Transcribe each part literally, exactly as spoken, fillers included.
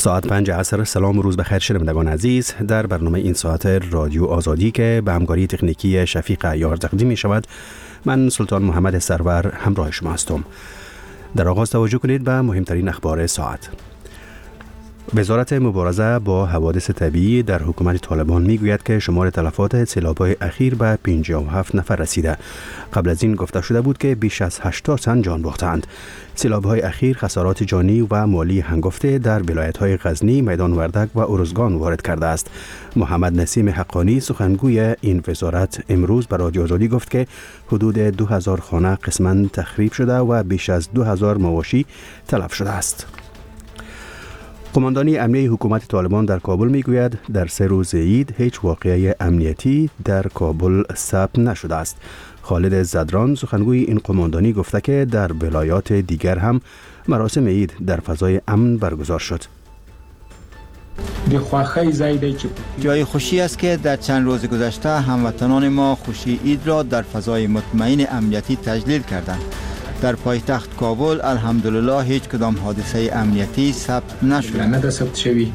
ساعت پنج عصر. سلام و روز بخیر شنوندگان عزیز. در برنامه این ساعت رادیو آزادی که به همکاری تکنیکی شفیق عیار تقدیم می شود، من سلطان محمد سرور همراه شما هستم. در آغاز توجه کنید به مهمترین اخبار ساعت. وزارت مبارزه با حوادث طبیعی در حکومت طالبان میگوید که شمار تلفات سیلاب‌های اخیر به پنجاه و هفت نفر رسیده. قبل از این گفته شده بود که بیش از هشتاد تن جان باختند. سیلاب‌های اخیر خسارات جانی و مالی هنگفته در ولایت‌های غزنی، میدان وردک و ارزگان وارد کرده است. محمد نسیم حقانی سخنگوی این وزارت امروز به رادیو آزادی گفت که حدود دو هزار خانه قسماً تخریب شده و بیش از دو هزار مواشی تلف شده است. قماندانی امنیه حکومت طالبان در کابل میگوید در سه روز عید هیچ واقعه امنیتی در کابل ثبت نشده است. خالد زدران سخنگوی این قماندانی گفته که در ولایات دیگر هم مراسم عید در فضای امن برگزار شد. جای خوشی است که در چند روز گذشته هموطنان ما خوشی عید را در فضای مطمئن امنیتی تجلیل کردند. در پایتخت کابل الحمدلله هیچ کدام حادثه امنیتی ثبت نشد.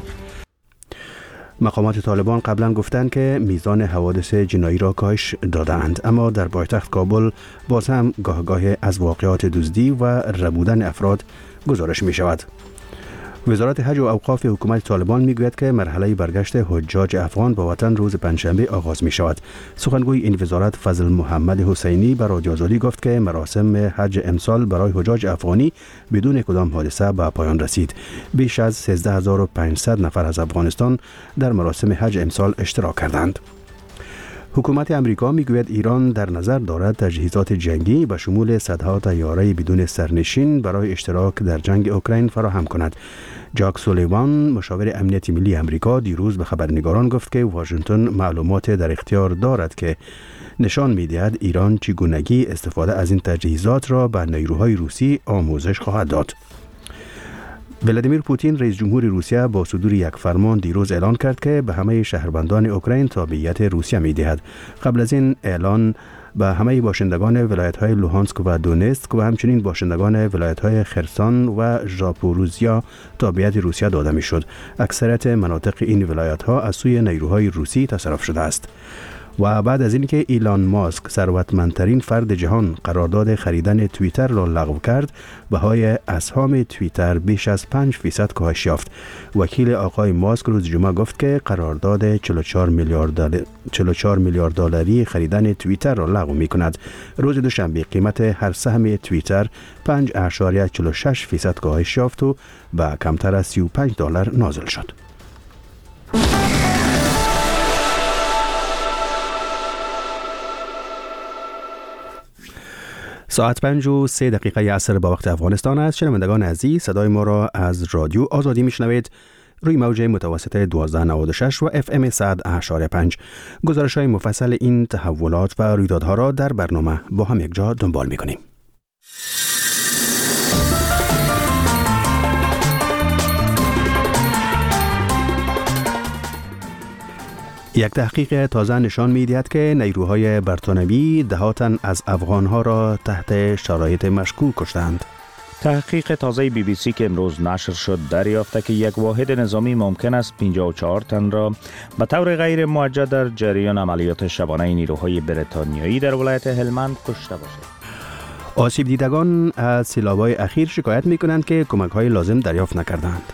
مقامات طالبان قبلا گفتند که میزان حوادث جنایی را کاهش دادند، اما در پایتخت کابل باز هم گاه گاه از واقعات دزدی و ربودن افراد گزارش می شود. وزارت حج و اوقاف حکومت طالبان میگوید که مرحله برگشت حجاج افغان به وطن روز پنجشنبه آغاز می شود. سخنگوی این وزارت فضل محمد حسینی به رادیو آزادی گفت که مراسم حج امسال برای حجاج افغانی بدون کدام حادثه به پایان رسید. بیش از سیزده هزار و پانصد نفر از افغانستان در مراسم حج امسال اشتراک کردند. حکومت امریکا میگوید ایران در نظر دارد تجهیزات جنگی به شمول صدها طیاره بدون سرنشین برای اشتراک در جنگ اوکراین فراهم کند. جاک سولیوان مشاور امنیت ملی امریکا دیروز به خبرنگاران گفت که واشنگتن معلومات در اختیار دارد که نشان می‌دهد ایران چگونگی استفاده از این تجهیزات را به نیروهای روسی آموزش خواهد داد. ولادیمیر پوتین رئیس جمهور روسیه با صدور یک فرمان دیروز اعلان کرد که به همه شهروندان اوکراین تابعیت روسیه می‌دهد. قبل از این اعلان به همه باشندگان ولایت‌های لوهانسک و دونتسک و همچنین باشندگان ولایت‌های خرسان و ژاپوروژیا تابعیت روسیه داده می‌شد. اکثریت مناطق این ولایت‌ها از سوی نیروهای روسی تصرف شده است. و بعد از اینکه ایلان ماسک ثروتمندترین فرد جهان قرارداد خریدن توییتر را لغو کرد، بهای اسهام توییتر بیش از پنج فیصد کاهش یافت. وکیل آقای ماسک روز جمعه گفت که قرارداد چهل و چهار میلیارد دلار چهل و چهار میلیارد دلاری خریدن توییتر را لغو می کند. روز دوشنبه قیمت هر سهم توییتر پنج اشاریه چهل و شش فیصد کاهش یافت و به کمتر از سی و پنج دلار نازل شد. ساعت پنج و سه دقیقه عصر با وقت افغانستان است. شنوندگان عزیز، صدای ما را از رادیو آزادی میشنوید روی موج متوسط دوازده نود و شش و اف ام صد اشاره پنج. گزارش های مفصل این تحولات و رویدادها را در برنامه با هم یک جا دنبال میکنیم. یک تحقیق تازه نشان می‌دهد که نیروهای برتانوی دهاتن از افغانها را تحت شرایط مشکوک کشتند. تحقیق تازه بی بی سی که امروز نشر شد دریافته که یک واحد نظامی ممکن است پنجاه و چهار تن را به طور غیر موجه در جریان عملیات شبانه نیروهای بریتانیایی در ولایت هلمند کشته باشد. آسیب دیدگان از سیلاب‌های اخیر شکایت می‌کنند که کمک‌های لازم دریافت نکردند.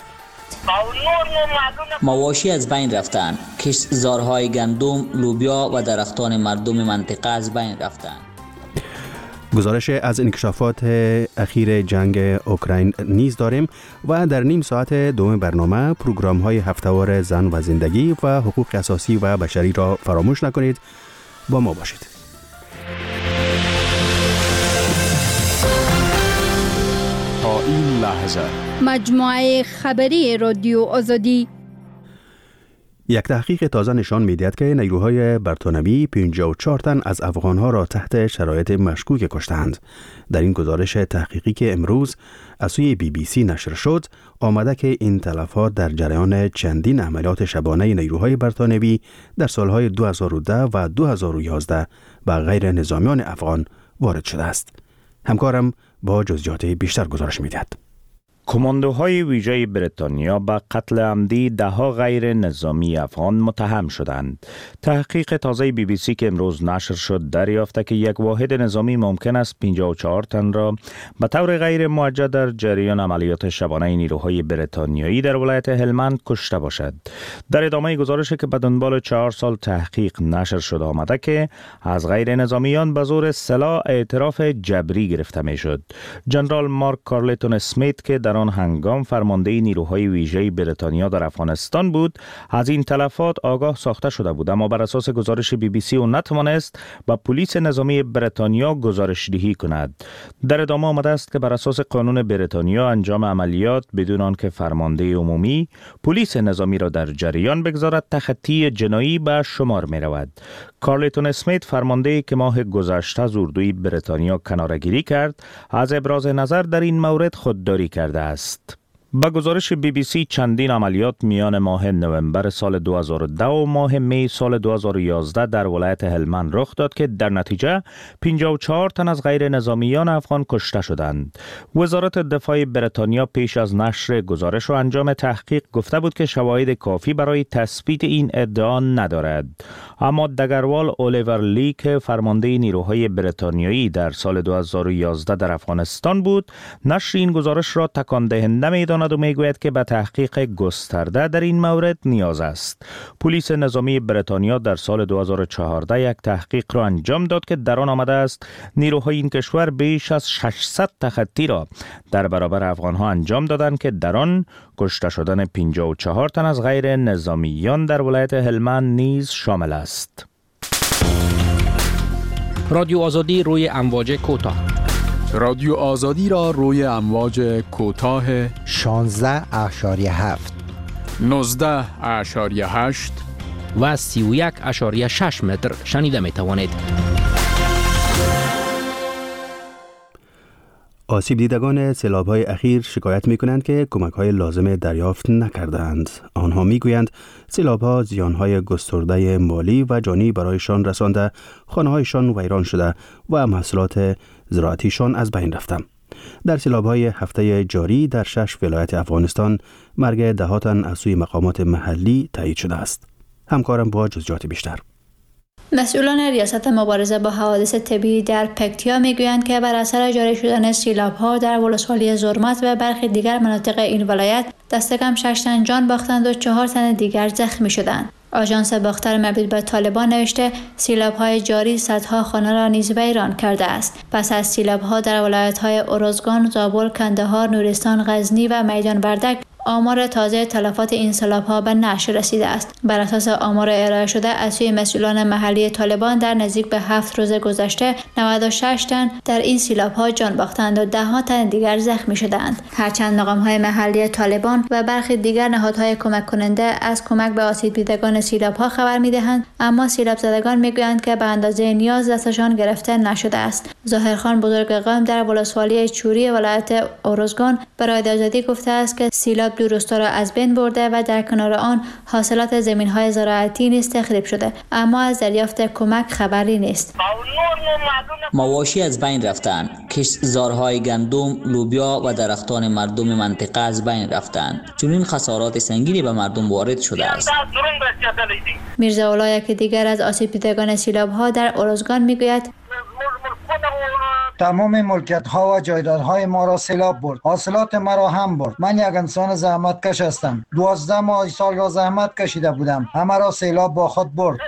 مواشی از بین رفتند، کشتزارهای گندم، لوبیا و درختان مردم منطقه از بین رفتند. گزارش از انکشافات اخیر جنگ اوکراین نیز داریم و در نیم ساعت دوم برنامه پروگرام‌های هفته‌وار زن و زندگی و حقوق اساسی و بشری را فراموش نکنید. با ما باشید. تا این لحظه مجموعه خبری رادیو آزادی. یک تحقیق تازه نشان می‌دهد که نیروهای برتانوی پنجاه و چهار تن از افغانها را تحت شرایط مشکوک کشتند. در این گزارش تحقیقی که امروز از سوی بی بی سی نشر شد، آمده که این تلفات در جریان چندین عملیات شبانه نیروهای برتانوی در سالهای دو هزار و ده و دو هزار و یازده به غیر نظامیان افغان وارد شده است. همکارم با جزئیات بیشتر گزارش می‌دهد. کماندوهای ویژه بریتانیا به قتل عمدی دهها غیر نظامی افغان متهم شدند. تحقیق تازه بی بی سی که امروز نشر شد دریافت که یک واحد نظامی ممکن است پنجاه و چهار تن را به طور غیر موجه در جریان عملیات شبانه نیروهای بریتانیایی در ولایت هلمند کشته باشد. در ادامه گزارشی که به دنبال چهار سال تحقیق نشر شده آمده که از غیر نظامیان به زور سلاح اعتراف جبری گرفته می شد. جنرال مارک کارلتون اسمیت که در آن هنگام فرمانده نیروهای ویژه بریتانیا در افغانستان بود از این تلفات آگاه ساخته شده بود، اما بر اساس گزارش بی بی سی او نتوانست به پلیس نظامی بریتانیا گزارش دهی کند. در ادامه آمده است که بر اساس قانون بریتانیا انجام عملیات بدون آنکه فرمانده عمومی پلیس نظامی را در جریان بگذارد تخطی جنایی به شمار می رود. کارلتون اسمیت فرمانده که ماه گذشته از اردوی بریتانیا کناره‌گیری کرد از ابراز نظر در این مورد خودداری کرده است. با گزارش بی بی سی چندین عملیات میان ماه نوامبر سال دو هزار و ده و ماه می سال دو هزار و یازده در ولایت هلمند رخ داد که در نتیجه پنجاه و چهار تن از غیر نظامیان افغان کشته شدند. وزارت دفاع بریتانیا پیش از نشر گزارش و انجام تحقیق گفته بود که شواهد کافی برای تثبیت این ادعا ندارد. اما دگروال الیور لی که فرمانده نیروهای بریتانیایی در سال دو هزار و یازده در افغانستان بود، نشر این گزارش را تکان دهنده می‌داند و میگوید که به تحقیق گسترده در این مورد نیاز است. پلیس نظامی بریتانیا در سال دو هزار و چهارده یک تحقیق را انجام داد که در آن آمده است نیروهای این کشور بیش از ششصد تخطی را در برابر افغانها انجام دادند که در آن کشته شدن پنجاه و چهار تن از غیر نظامیان در ولایت هلمند نیز شامل است. رادیو آزادی روی امواج کوتاه. رادیو آزادی را روی امواج کوتاه شانزده اشاریه هفت، نوزده اشاریه هشت و سی و یک اشاریه شش متر شنیده می توانید. آسیب دیدگان سیلاب‌های اخیر شکایت می‌کنند که کمک‌های لازم دریافت نکردند. آنها می‌گویند سیلاب‌ها زیان‌های گسترده مالی و جانی برایشان رسانده، خانه‌هایشان ویران شده و محصولات زراعتیشان از بین رفته. در سیلاب‌های هفته جاری در شش ولایت افغانستان مرگ ده تن از سوی مقامات محلی تایید شده است. همکارم با جزئیات بیشتر. مسئولان ریاست مبارزه با حوادث طبیعی در پکتیا میگویند که بر اثر جاری شدن سیلاب‌ها در ولسوالی زرمت و برخی دیگر مناطق این ولایت دست کم شش تن جان باختند و چهار تن دیگر زخمی شدند. آژانس باختر مربوط به طالبان نوشته سیلاب‌های جاری صدها خانه را نیز ویران کرده است. پس از سیلاب‌ها در ولایت‌های اروزگان، زابل، کندهار، نورستان، غزنی و میدان وردک آمار تازه تلفات این سیلاب‌ها به نشر رسیده است. بر اساس آمار ارائه شده از سوی مسئولان محلی طالبان در نزدیک به هفت روز گذشته نود و شش تن در این سیلاب‌ها جان باختند و ده ها تن دیگر زخمی شدند. هرچند مقام‌های محلی طالبان و برخی دیگر نهادهای کمک کننده از کمک به آسیب دیدگان سیلاب‌ها خبر می‌دهند، اما سیلاب زدگان می‌گویند که به اندازه نیاز دستشان گرفته نشده است. ظاهرخان بزرگ قوم در ولسوالی چوری ولایت اروزگان برای آزادی گفته است که سیلاب دو روستا را از بین برده و در کنار آن حاصلات زمین‌های زراعتی نیز تخریب شده، اما از دریافت کمک خبری نیست. مواشی از بین رفتند، کشتزارهای گندم، لوبیا و درختان مردم منطقه از بین رفتند. چنین خسارات سنگینی به مردم وارد شده است. میرزا اولا یکی دیگر از آسیب دیدگان سیلاب‌ها در اروزگان میگوید تمام ملکیت ها و جایداد های ما را سیلاب برد. حاصلات مرا هم برد. من یک انسان زحمت کش هستم. دوازده ماه سال را زحمت کشیده بودم. همه را سیلاب با خود برد.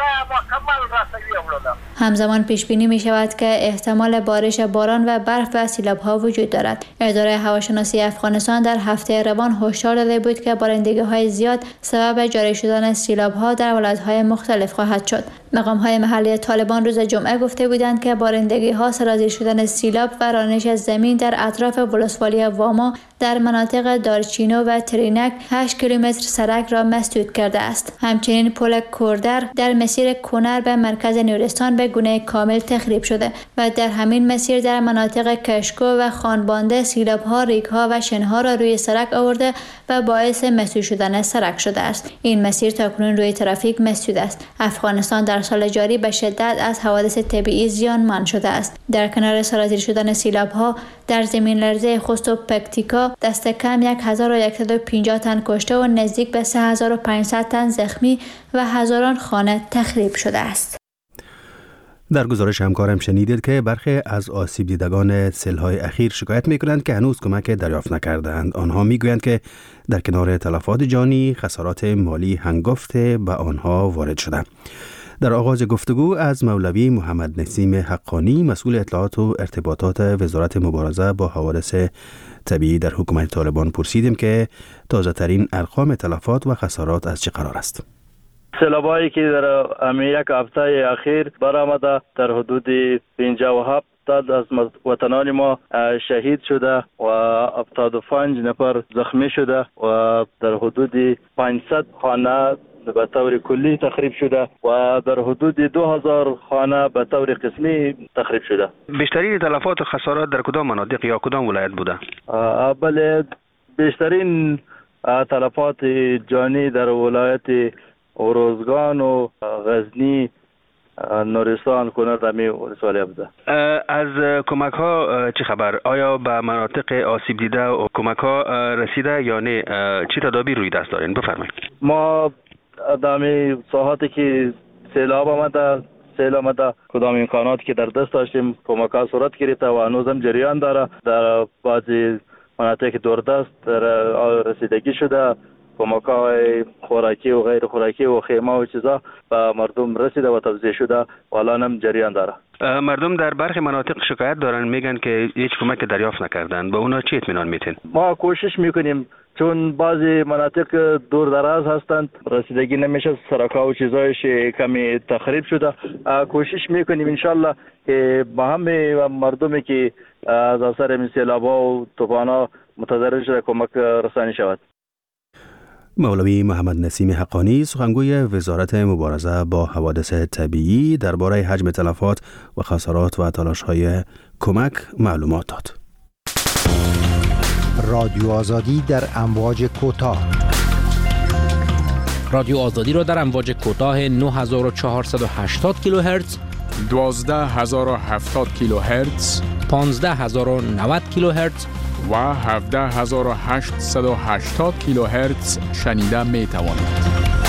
همزمان پیش بینی می شود که احتمال بارش باران و برف و سیلاب ها وجود دارد. اداره هواشناسی افغانستان در هفته روان هشدار داده بود که بارندگی های زیاد سبب جاری شدن سیلاب ها در ولایت های مختلف خواهد شد. مقام های محلی طالبان روز جمعه گفته بودند که بارندگی ها سرازیر شدن سیلاب و رانش زمین در اطراف ولسوالی واما در مناطق دارچینو و ترینک هشت کیلومتر سرک را مسدود کرده است. همچنین پل کوردر در مسیر کنر به مرکز نورستان به گونه کامل تخریب شده و در همین مسیر در مناطق کشکو و خانبانده سیلاب‌ها، ریگ‌ها و شنها را روی سرک آورده و باعث مسدود شدن سرک شده است. این مسیر تاکنون روی ترافیک مسدود است. افغانستان در سال جاری به شدت از حوادث طبیعی زیانمند شده است. در کنار سرازیر شدن سیلاب‌ها در زمین لرزه خوست و پکتیکا دست کم هزار و صد و پنجاه تن کشته و نزدیک به سه هزار و پانصد تن زخمی و هزاران خانه تخریب شده است. در گزارش همکارم شنیدید که برخی از آسیب دیدگان سیل‌های اخیر شکایت می‌کنند که هنوز کمک دریافت نکردند. آنها می‌گویند که در کنار تلفات جانی خسارات مالی هنگفت به آنها وارد شده. در آغاز گفتگو از مولوی محمد نسیم حقانی مسئول اطلاعات و ارتباطات وزارت مبارزه با حوادث طبیعی در حکومت طالبان پرسیدیم که تازه ترین ارقام تلفات و خسارات از چه قرار است. سیلابایی که در امی یک هفته اخیر برآمده در حدود پنجاه و هفت از وطنان ما شهید شده و هفتاد و پنج نفر زخمی شده و در حدود پانصد خانه به طور کلی تخریب شده و در حدود دو هزار خانه به طور قسمی تخریب شده. بیشترین تلفات و خسارات در کدام مناطق یا کدام ولایت بوده؟ بله، بیشترین تلفات جانی در ولایت اروزگان و غزنی، نورستان، کنر دمی ولسوالی بوده. از کمک ها چه خبر؟ آیا به مناطق آسیب دیده و کمک ها رسیده یا نه؟ چی تدابیر روی دست دارین؟ بفرمایید. ما دمی ساحاتی که سیلاب آمده سیل آمده کدام امکاناتی که در دست داشتیم کمک ها صورت گرفته و هنوزم جریان داره. در بعضی مناطق دوردست در رسیدگی شده، کمک های خوراکی و غیر خوراکی و خیمه و چیزا به مردم رسیده و توزیع شده و الان هم جریان داره. مردم در برخی مناطق شکایت دارن، میگن که هیچ کمک دریافت نکردن. به اونا چی اطمینان میتین؟ ما کوشش میکنیم، چون بعضی مناطق دور دراز هستند رسیدگی نمیشه، سرکا و چیزایش کمی تخریب شده. کوشش میکنیم انشالله که با همه مردمی که از اثر سیلاب‌ها و طوفان‌ها متضرر شده کمک رسانی شود. مولوی محمد نسیم حقانی سخنگوی وزارت مبارزه با حوادث طبیعی درباره حجم تلفات و خسارات و تلاش‌های کمک معلومات داد. رادیو آزادی در امواج کوتاه. رادیو آزادی را در امواج کوتاه نه هزار و چهارصد و هشتاد کیلوهرتز، دوازده هزار و هفتاد کیلوهرتز، پانزده هزار و نود کیلوهرتز و هفده هزار و هشتصد و هشتاد کیلوهرتز شنیده می توانید.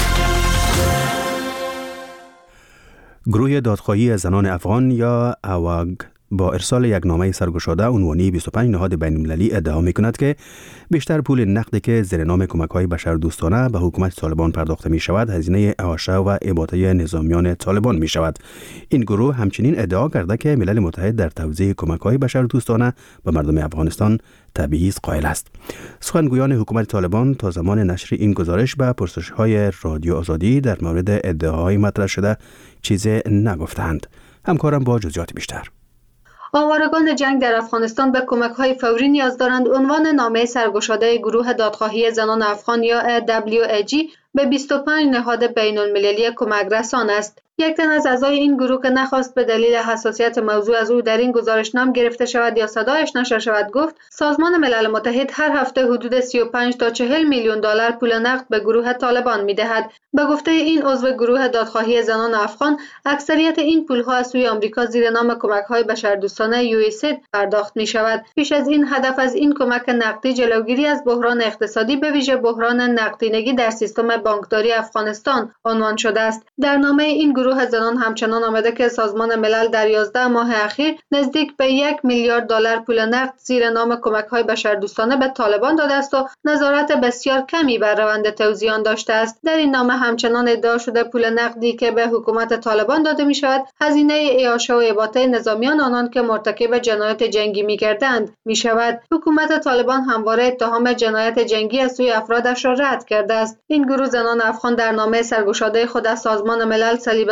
گروه دادخواهی زنان افغان یا اواگ با ارسال یک نامه سرگشاده عنوانی بیست و پنج نهاد بین‌المللی ادعا می‌کند که بیشتر پول نقدی که زیر نام کمک‌های بشردوستانه به حکومت طالبان پرداخته می‌شود هزینه اعاشه و اباده نظامیان طالبان می‌شود. این گروه همچنین ادعا کرده که ملل متحد در توزیع کمک‌های بشردوستانه به مردم افغانستان تبعیض قائل است. سخنگویان حکومت طالبان تا زمان نشر این گزارش به پرسش‌های رادیو آزادی در مورد ادعاهای مطرح شده چیزی نگفتند. همکارم با جزئیات بیشتر. آوارگان جنگ در افغانستان به کمک‌های فوری نیاز دارند. عنوان نامه سرگشاده گروه دادخواهی زنان افغان یا دبلیو ای جی به بیست و پنج نهاد بین‌المللی کمک رسان است. یک تن از اعضای این گروه که نخواست به دلیل حساسیت موضوع از او در این گزارش نام گرفته شود یا صدایش نشر شود گفت سازمان ملل متحد هر هفته حدود سی و پنج تا چهل میلیون دلار پول نقد به گروه طالبان می‌دهد. به گفته این عضو گروه دادخواهی زنان افغان، اکثریت این پول‌ها از سوی آمریکا زیر نام کمک‌های بشردوستانه یو اس ای دی پرداخت می‌شود. پیش از این هدف از این کمک نقدی جلوگیری از بحران اقتصادی به ویژه بحران نقدینگی در سیستم بانکداری افغانستان عنوان شده است. در نامه این گروه زنان همچنان آمده که سازمان ملل در یازده ماه اخیر نزدیک به یک میلیارد دلار پول نقد زیر نام کمک‌های بشردوستانه به طالبان داده است و نظارت بسیار کمی بر روند توزیع آن داشته است. در این نامه همچنان ادعا شده پول نقدی که به حکومت طالبان داده می شود هزینه اعاشه و اباده نظامیان آنان که مرتکب جنایت جنگی می گردند می شود. حکومت طالبان همواره اتهام جنایت جنگی از سوی افرادش را رد کرده است. این گروه زنان افغان در نامه سرگشاده خود از سازمان ملل صلیب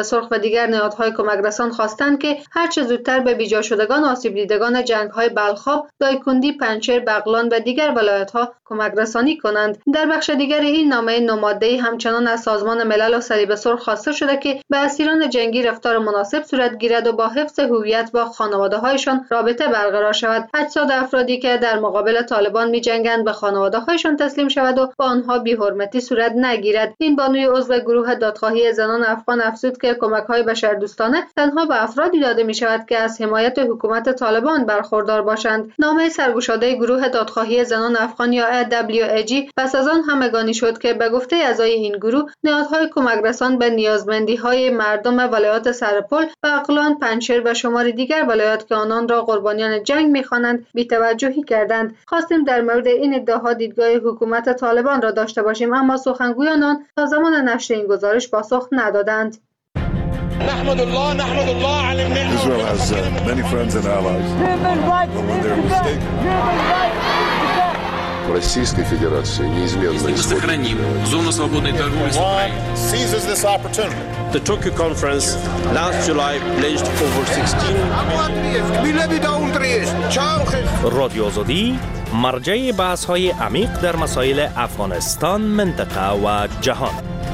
سرخ و دیگر نهادهای کمک رسان خواستند که هرچه زودتر به بیجا شدگان آسیب دیدگان جنگ‌های بلخاب، دایکندی، پنجشیر، بغلان و دیگر ولایت‌ها کمک رسانی کنند. در بخش دیگر این نامه نوماده‌ای همچنان از سازمان ملل و صلیب سرخ خواسته شده که به اسیران جنگی رفتار مناسب صورت گیرد و با حفظ هویت با خانواده‌هایشان رابطه برقرار شود. اجساد افرادی که در مقابل طالبان می‌جنگند به خانواده‌هایشان تسلیم شود و با آنها بی‌حرمتی صورت نگیرد. این بانوی عضو گروه دادخواهی زنان افغان افزود که کمک‌های بشردوستانه تنها به افرادی داده می‌شود که از حمایت حکومت طالبان برخوردار باشند. نامه سرگشاده گروه دادخواهی زنان افغان یا دبلیو ای جی پس از آن همگانی شد که به گفته اعضای این گروه نهادهای کمک رسان به نیازمندی‌های مردم ولایات سرپل، بغلان، پنجشیر و شماری دیگر ولایات که آنان را قربانیان جنگ می‌خوانند بی‌توجهی کردند. خواستیم در مورد این ادعاها دیدگاه حکومت طالبان را داشته باشیم، اما سخنگویان آن تا زمان نشر این گزارش پاسخ ندادند. نحمد الله نحمد الله على النعمة. Israel has uh, many friends and allies. But when they're mistaken. Российской Федерации неизменно сохраним зону свободной торговли с Украиной. Seizes this opportunity. The Tokyo conference last July pledged over sixteen رادیو آزادی مرجع بحث‌های عمیق در مسائل افغانستان، منطقه و جهان.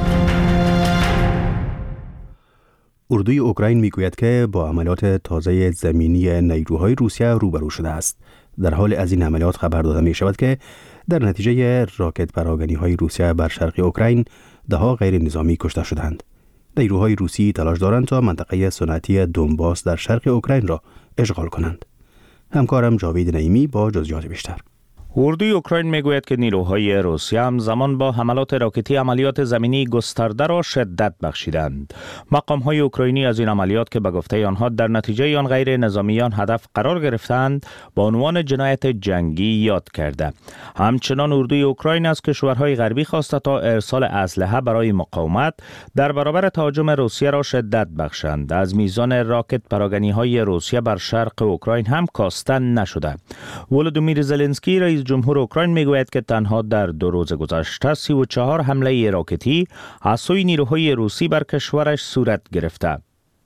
اردوی اوکراین میگوید که با عملیات تازه زمینی نیروهای روسیه روبرو شده است. در حال از این عملیات خبر داده می شود که در نتیجه راکت پراگنی های روسیه بر شرق اوکراین ده ها غیر نظامی کشته شدند. نیروهای روسی تلاش دارند تا منطقه صنعتی دونباس در شرق اوکراین را اشغال کنند. همکارم جاوید نعیمی با جزئیات بیشتر. اردوی اوکراین میگوید که نیروهای روسیه همزمان با حملات راکتی عملیات زمینی گسترده را شدت بخشیدند. مقام‌های اوکراینی از این عملیات که به گفته آنها در نتیجه آن غیر نظامیان هدف قرار گرفتند با عنوان جنایت جنگی یاد کرده. همچنان اردوی اوکراین از کشورهای غربی خواسته تا ارسال اسلحه برای مقاومت در برابر تهاجم روسیه را شدت بخشند. از میزان راکت پراگنی‌های روسیه بر شرق اوکراین هم کاسته نشده. ولودیمیر زلنسکی رئیس جمهور اوکراین میگوید که تنها در دو روز گذشته سی و چهار حمله راکتی از سوی نیروهای روسی بر کشورش صورت گرفته.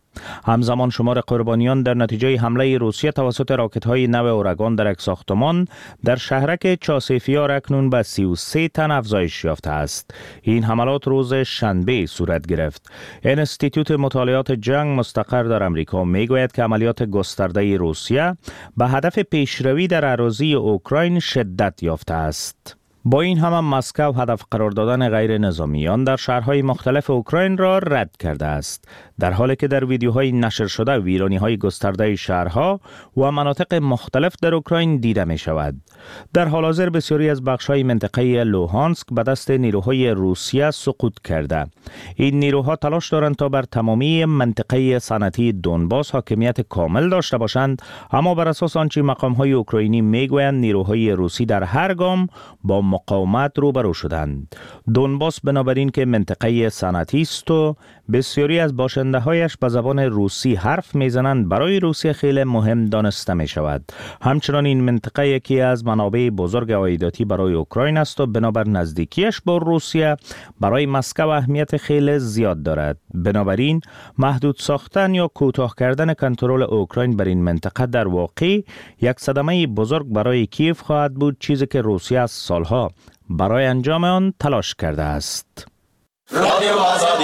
همزمان شمار قربانیان در نتیجه حمله روسیه توسط راکت‌های نو اورگان در یک ساختمان در شهرک چاسیفیار اکنون به سی و سه تن افزایش یافته است. این حملات روز شنبه صورت گرفت. انستیتوت مطالعات جنگ مستقر در امریکا میگوید که عملیات گسترده روسیه به هدف پیشروی در اراضی اوکراین شدت یافته است. با این همه مسکو هدف قرار دادن غیر نظامیان در شهرهای مختلف اوکراین را رد کرده است، در حالی که در ویدیوهای نشر شده ویرانی‌های گسترده شهرها و مناطق مختلف در اوکراین دیده می شود. در حال حاضر بسیاری از بخش‌های منطقه لوهانسک به دست نیروهای روسیه سقوط کرده. این نیروها تلاش دارند تا بر تمامی منطقه صنعتی دونباس حاکمیت کامل داشته باشند، اما بر اساس آنچه مقام‌های اوکراینی میگویند نیروهای روسی در هر گام با مقاومت روبرو شدند. دونباس بنابراین که منطقه صنعتی است و بسیاری از باشنده‌هایش به زبان روسی حرف میزنند، برای روسیه خیلی مهم دانسته می شود. همچنان این منطقه یکی از منابع بزرگ عایداتی برای اوکراین است و بنابر نزدیکیش با روسیه برای مسکو اهمیت خیلی زیاد دارد. بنابراین محدود ساختن یا کوتاه کردن کنترل اوکراین بر این منطقه در واقع یک صدمه بزرگ برای کیف خواهد بود، چیزی که روسیه از سالها برای انجام آن تلاش کرده است. رادیو آزادی.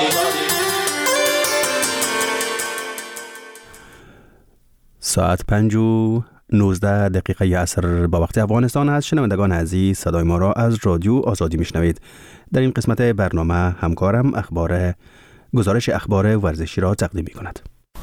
ساعت پنج و نوزده دقیقه عصر با وقت افغانستان است. شنوندگان عزیز، صدای ما را از رادیو آزادی میشنوید. در این قسمت برنامه همکارم اخبار گزارش اخبار ورزشی را تقدیم می کند.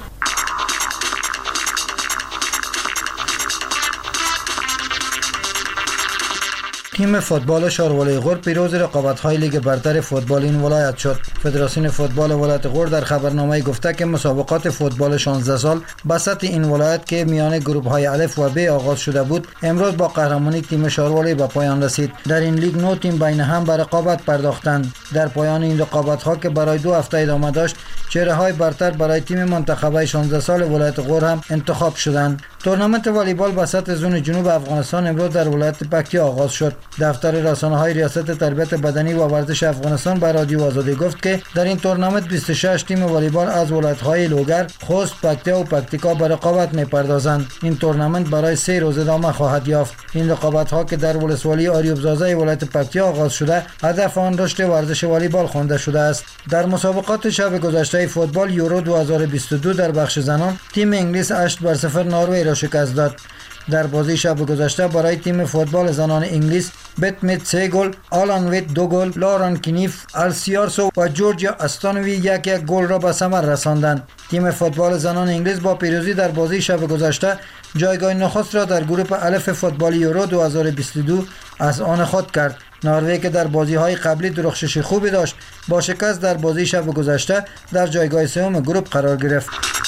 تیم فوتبال شارولای غور پیروز رقابت‌های لیگ برتر فوتبال این ولایت شد. فدراسیون فوتبال ولایت غور در خبرنامه گفته که مسابقات فوتبال شانزده سال بسط این ولایت که میان گروه‌های الف و ب آغاز شده بود، امروز با قهرمانی تیم شارولای به پایان رسید. در این لیگ نه تیم بین هم به رقابت پرداختند. در پایان این رقابت‌ها که برای دو هفته ادامه داشت، چهره‌های برتر برای تیم منتخبه شانزده سال ولایت غور هم انتخاب شدند. تورنمنت والیبال بسط زون جنوب افغانستان امروز در ولایت پکتیا آغاز شد. دفتر رسانه‌های ریاست تربیت بدنی و ورزش افغانستان به رادیو آزادی گفت که که در این تورنمنت بیست و شش تیم والیبال از ولایت‌های لوگر، خوست، پکتیا و پکتیکا به رقابت می‌پردازند. این تورنمنت برای سه روز ادامه خواهد یافت. این رقابت‌ها که در ولسوالی آریوبزازه ولایت پکتیا آغاز شده، هدف آن رشد ورزش والیبال خوانده شده است. در مسابقات شب گذشته فوتبال یورو دو هزار و بیست و دو در بخش زنان، تیم انگلیس هشت بر صفر نروژ را شکست داد. در بازی شب گذشته برای تیم فوتبال زنان انگلیس، بت میت سه گل، آلان ویت دو گل، لاران کینیف، السیارسو و جورجیا استانوی یک یک گل را به ثمر رساندند. تیم فوتبال زنان انگلیس با پیروزی در بازی شب گذشته جایگاه نخست را در گروه الف فوتبال یورو دو هزار و بیست و دو از آن خود کرد. نروژ که در بازی‌های قبلی درخشش خوبی داشت، با شکست در بازی شب گذشته در جایگاه سوم گروه قرار گرفت.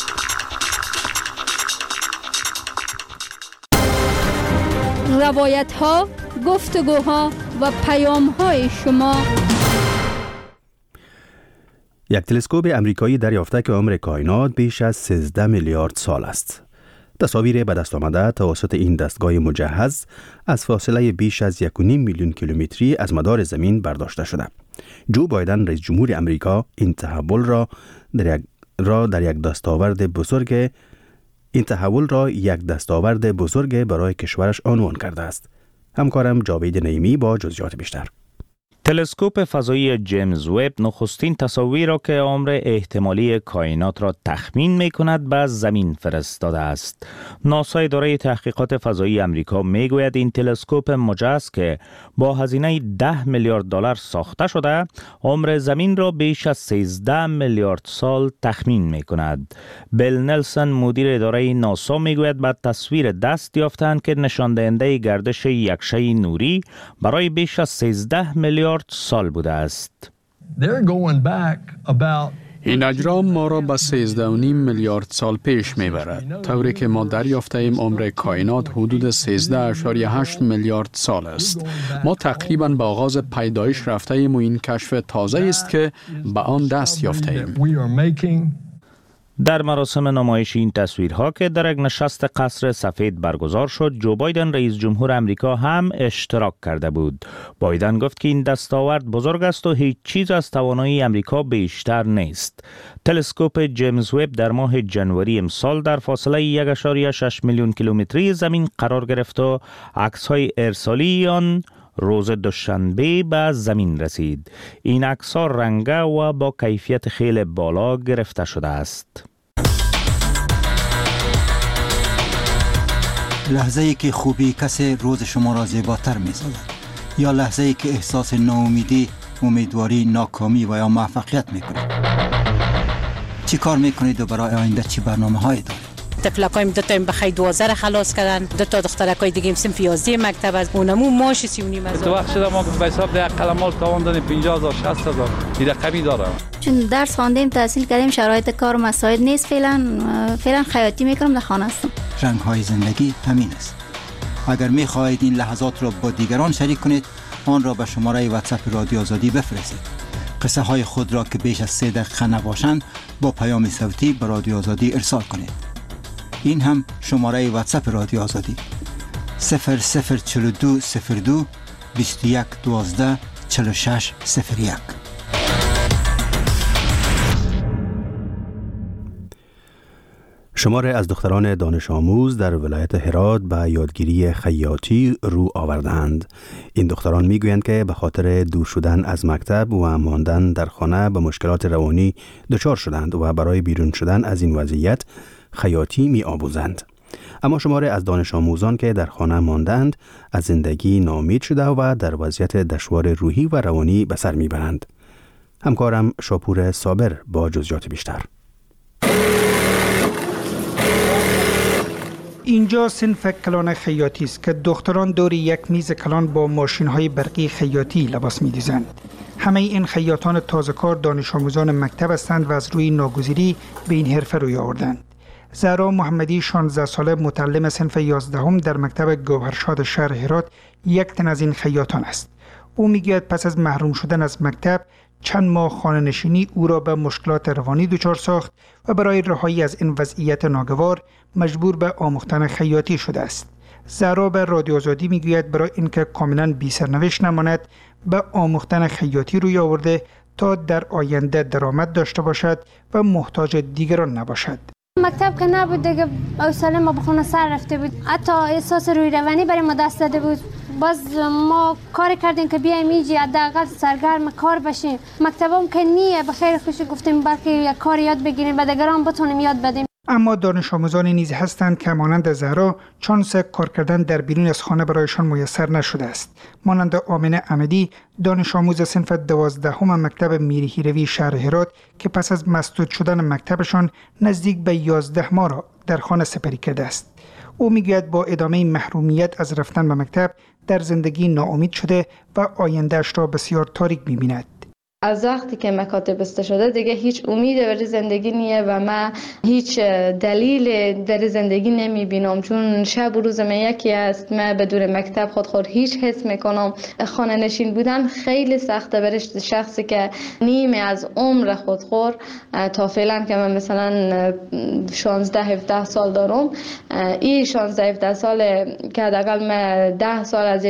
روایت ها، گفتگوها و پیام های شما. یک تلسکوپ امریکایی دریافته که عمر کائنات بیش از سیزده میلیارد سال است. تصاویر به دست آمده توسط این دستگاه مجهز از فاصله بیش از یک و نیم میلیون کیلومتری از مدار زمین برداشته شده. جو بایدن رئیس جمهور امریکا این تحول را در یک را در یک دستاورد بزرگ این تحول را یک دستاورد بزرگ برای کشورش عنوان کرده است. همکارم جاوید نعیمی با جزئیات بیشتر. تلسکوپ فضایی جیمز وب نخستین تصاویر را که عمر احتمالی کائنات را تخمین می کند به زمین فرستاده است. ناسا اداره تحقیقات فضایی امریکا می گوید این تلسکوپ مجهز که با هزینه ده میلیارد دلار ساخته شده، عمر زمین را بیش از سیزده میلیارد سال تخمین می کند. بیل نلسون مدیر اداره ناسا می گوید بعد تصویر دست یافتند که نشان دهنده گردش یک شی نوری برای بیش از سیزده میلیارد سال بوده است. این اجرام ما را به سیزده و نیم میلیارد سال پیش میبرد، طوری که ما دریافته ایم عمر کائنات حدود سیزده اشاریه هشت میلیارد سال است. ما تقریبا به آغاز پیدایش رفته ایم و این کشف تازه است که به آن دست یافته ایم. در مراسم نمایش این تصویرها که در یک نشست قصر سفید برگزار شد، جو بایدن رئیس جمهور امریکا هم اشتراک کرده بود. بایدن گفت که این دستاورد بزرگ است و هیچ چیز از توانایی امریکا بیشتر نیست. تلسکوپ جیمز وب در ماه جنوری امسال در فاصله یک و شش میلیون کیلومتری زمین قرار گرفت و عکس‌های ارسالی آن روز دوشنبه به زمین رسید. این عکس‌ها رنگه و با کیفیت خیلی بالا گرفته شده است. لحظه‌ای که خوبی کسی روز شما را زیباتر می‌سازد، یا لحظه‌ای که احساس ناامیدی، امیدواری، ناکامی و یا موفقیت می‌کنید. چی کار می‌کنید و برای آینده چی برنامه‌هایی دارید؟ طفلکایم دو تا بخی دوازده را خلاص کردن، دو تا دخترکای دیگه هم صنف یازده مکتب از اونمو ماش سی و نیم هزار. تو وقت شده ما به حساب ده قلمال تاوان پنجاه هزار شصت هزار این رقمی داره. چون درس خواندیم، تحصیل کردیم، شرایط کار مساعد نیست، فعلا فعلا خیاطی میکنم، در خانه هستم. رنگ های زندگی همین است. اگر میخواهید این لحظات را با دیگران شریک کنید، آن را به شماره واتساپ رادیو آزادی بفرستید. قصه های خود را که بیش از سه دقیقه نباشند با پیام صوتی به رادیو آزادی ارسال کنید. این هم شماره واتساپ رادیو آزادی صفر صفر چهل و دو صفر دو بیست و یک دوازده چهل و شش صفر یک. شماره از دختران دانش آموز در ولایت هرات به یادگیری خیاطی رو آوردند. این دختران میگویند که به خاطر دور شدن از مکتب و ماندن در خانه به مشکلات روانی دچار شدند و برای بیرون شدن از این وضعیت خیاطی می آموزند. اما شماره از دانش آموزان که در خانه ماندند از زندگی ناامید شده و در وضعیت دشوار روحی و روانی به سر می برند. همکارم شاپور صابر با جزئیات بیشتر. اینجا صنف کلان خیاطی است که دختران دور یک میز کلان با ماشین‌های برقی خیاطی لباس می‌دوزند. همه این خیاطان تازه‌کار دانش آموزان مکتب هستند و از روی ناگزیری به این حرفه روی آوردند. زهرا محمدی شانزده ساله متعلم صنف یازدهم در مکتب گوهرشاد شهر هرات یک تن از این خیاطان است. او میگوید پس از محروم شدن از مکتب چند ماه خانه نشینی او را به مشکلات روانی دچار ساخت و برای رهایی از این وضعیت ناگوار مجبور به آموختن خیاطی شده است. زهرا به رادیو آزادی میگوید برای اینکه کاملا بی سرنوشت نماند به آموختن خیاطی روی آورده تا در آینده درآمد داشته باشد و محتاج دیگران نباشد. مکتب که نبود دیگه حوصله ما بخونه سر رفته بود. حتی احساس روی روانی برای ما دست داده بود. باز ما کار کردیم که بیایم اینجا حداقل سرگرم کار بشیم. مکتبم که نیه، به خیر خوشی گفتیم بلکه یک کار یاد بگیریم و دیگران بتونیم یاد بدیم. اما دانش آموزانی نیز هستند که مانند زهرا چانس کار کردن در بیرون از خانه برایشان میسر نشده است. مانند آمنه احمدی، دانش آموز صنف دوازدهم مکتب میری هیروی شهر هرات که پس از مسدود شدن مکتبشان نزدیک به یازده ماه را در خانه سپری کرده است. او میگوید با ادامه محرومیت از رفتن به مکتب در زندگی ناامید شده و آیندهش را بسیار تاریک می‌بیند. از وقتی که مکاتب بسته شده دیگه هیچ امید برای زندگی نیه و من هیچ دلیل در زندگی نمی بینم، چون شب و روز من یکی است. من بدون مکتب خود خود هیچ حس میکنم. خانه نشین بودن خیلی سخته برای شخصی که نیمه از عمر خود خور تا فعلا که من مثلا شانزده هفده سال دارم، این شانزده هفده سال که حداقل من ده سال از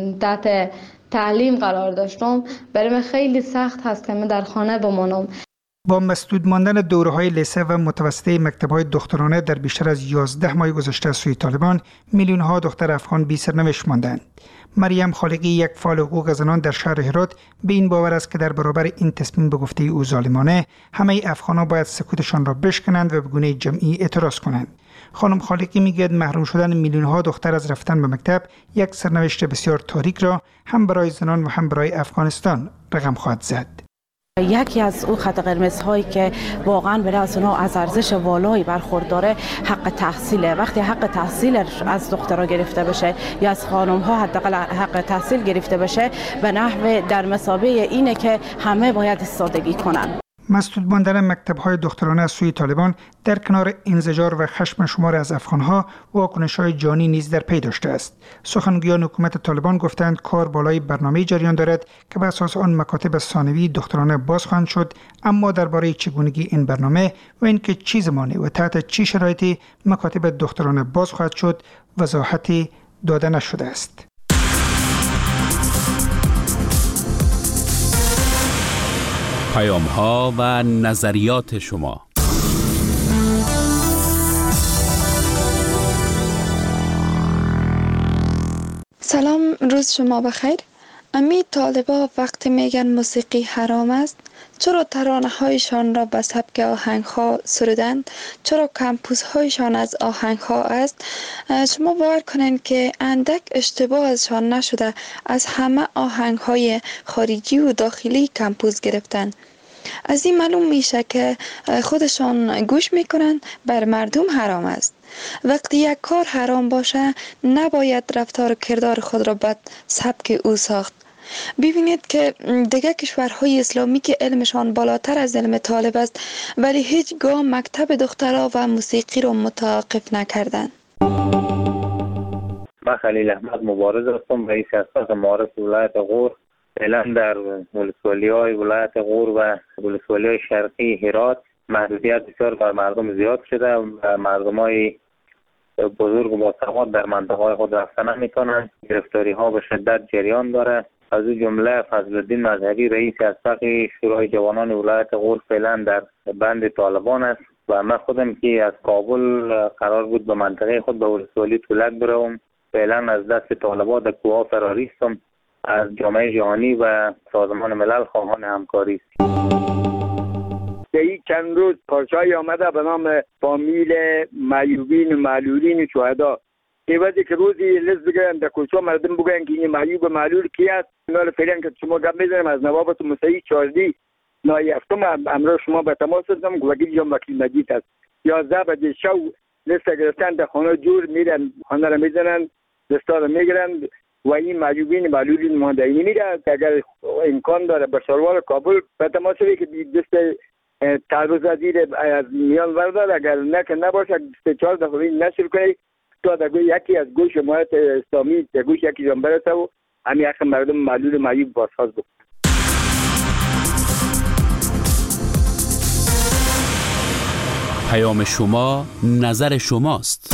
تحت تعلیم قرار داشتم، برای من خیلی سخت هست که من در خانه بمانم. با مسدود ماندن دوره‌های لیسه و متوسطه مکتب‌های دخترانه در بیشتر از یازده ماه گذشته از سوی طالبان، میلیون‌ها دختر افغان بی سرنوشت ماندند. مریم خالقی، یک فعال حقوق زنان در شهر هرات، به این باور است که در برابر این تصمیم به گفته او ظالمانه، همه افغان‌ها باید سکوتشان را بشکنند و به گونه جمعی اعتراض کنند. خانم خالقی میگوید محروم شدن میلیون‌ها دختر از رفتن به مکتب یک سرنوشت بسیار تاریک را هم برای زنان و هم برای افغانستان رقم خواهد زد. یکی از او خط قرمزهایی که واقعا برای از اونها از ارزش والایی برخورداره حق تحصیله. وقتی حق تحصیل از دخترها گرفته بشه یا از خانم‌ها حداقل حق تحصیل گرفته بشه، به نحو در مثابه اینه که همه باید ایستادگی کنن. مسدود ماندن مکتب‌های دخترانه از سوی طالبان در کنار انزجار و خشم شمار از افغان‌ها واکنش‌های جانی نیز در پی داشته است. سخنگویان حکومت طالبان گفتند کار بالای برنامه جریان دارد که بر اساس آن مکاتب ثانوی دخترانه باز خواهند شد، اما درباره چگونگی این برنامه و اینکه چه زمانی و تحت چه شرایطی مکاتب دخترانه باز خواهد شد وضاحتی داده نشده است. پیام ها و نظریات شما. سلام، روز شما بخیر. امی طالبا وقتی میگن موسیقی حرام است، چرا ترانه هایشان را به سبک آهنگ ها سرودند؟ چرا کمپوس هایشان از آهنگ ها است؟ شما باور کنین که اندک اشتباه ازشان نشده، از همه آهنگ های خارجی و داخلی کمپوس گرفتن. از این معلوم میشه که خودشان گوش میکنن بر مردم حرام است. وقتی یک کار حرام باشه نباید رفتار و کردار خود را به سبک او ساخت. ببینید که دیگه کشورهای اسلامی که علمشان بالاتر از علم طالب است ولی هیچگاه مکتب دخترها و موسیقی را متوقف نکردند. من خلیل احمد مبارز هستم، رئیس اساس معارف ولایت غور. فعلا در ولسوالی های ولایت غور و ولسوالی های شرقی هرات محدودیت بسیار بر مردم زیاد شده و مردم های بزرگ و باسواد در منطقه های خود رفتن نمی‌کنند. گرفتاری ها به شدت جریان داره. از او جمله فضل الدین مذهبی رئیس اسبق شورای جوانان ولایت غور فعلا در بند طالبان است و من خودم که از کابل قرار بود به منطقه خود به ولسوالی تولک بروم، فعلا از دست طالبان در کوها فراری هستم. از جامعه جهانی و سازمان ملل خواهان همکاری است. در این چند روز پارچه‌ای آمده به نام فامیل معیوبین و معلولین و شهدا. این وقتی که روزی لز بگیرن در کوچه مردم بگن که این معیوب و معلول کی است. اینا فعلا که شما گپ میزنیم از نوابت موسعی چهاردی نای هفتم امروز شما به تماس هستم. وکیل جان وکیل مجید است. یازده بجه شو لست گرفتن در خانه جور میرن، خانه را میزنن، دستا را میگیرن و این معیوبین معلولین مانده میره. اگر امکان داره به شاروار کابل به تماس بگیرید که دست تعرض وزیر از میان وردار، اگر نه که نباشه دست چهار دفعه نشر کنید تا در یکی از گوش جماعت اسلامی در گوش یکی جان برسه و همین حق مردم معلول معیوب بازخواست بکنه. پیام شما نظر شماست.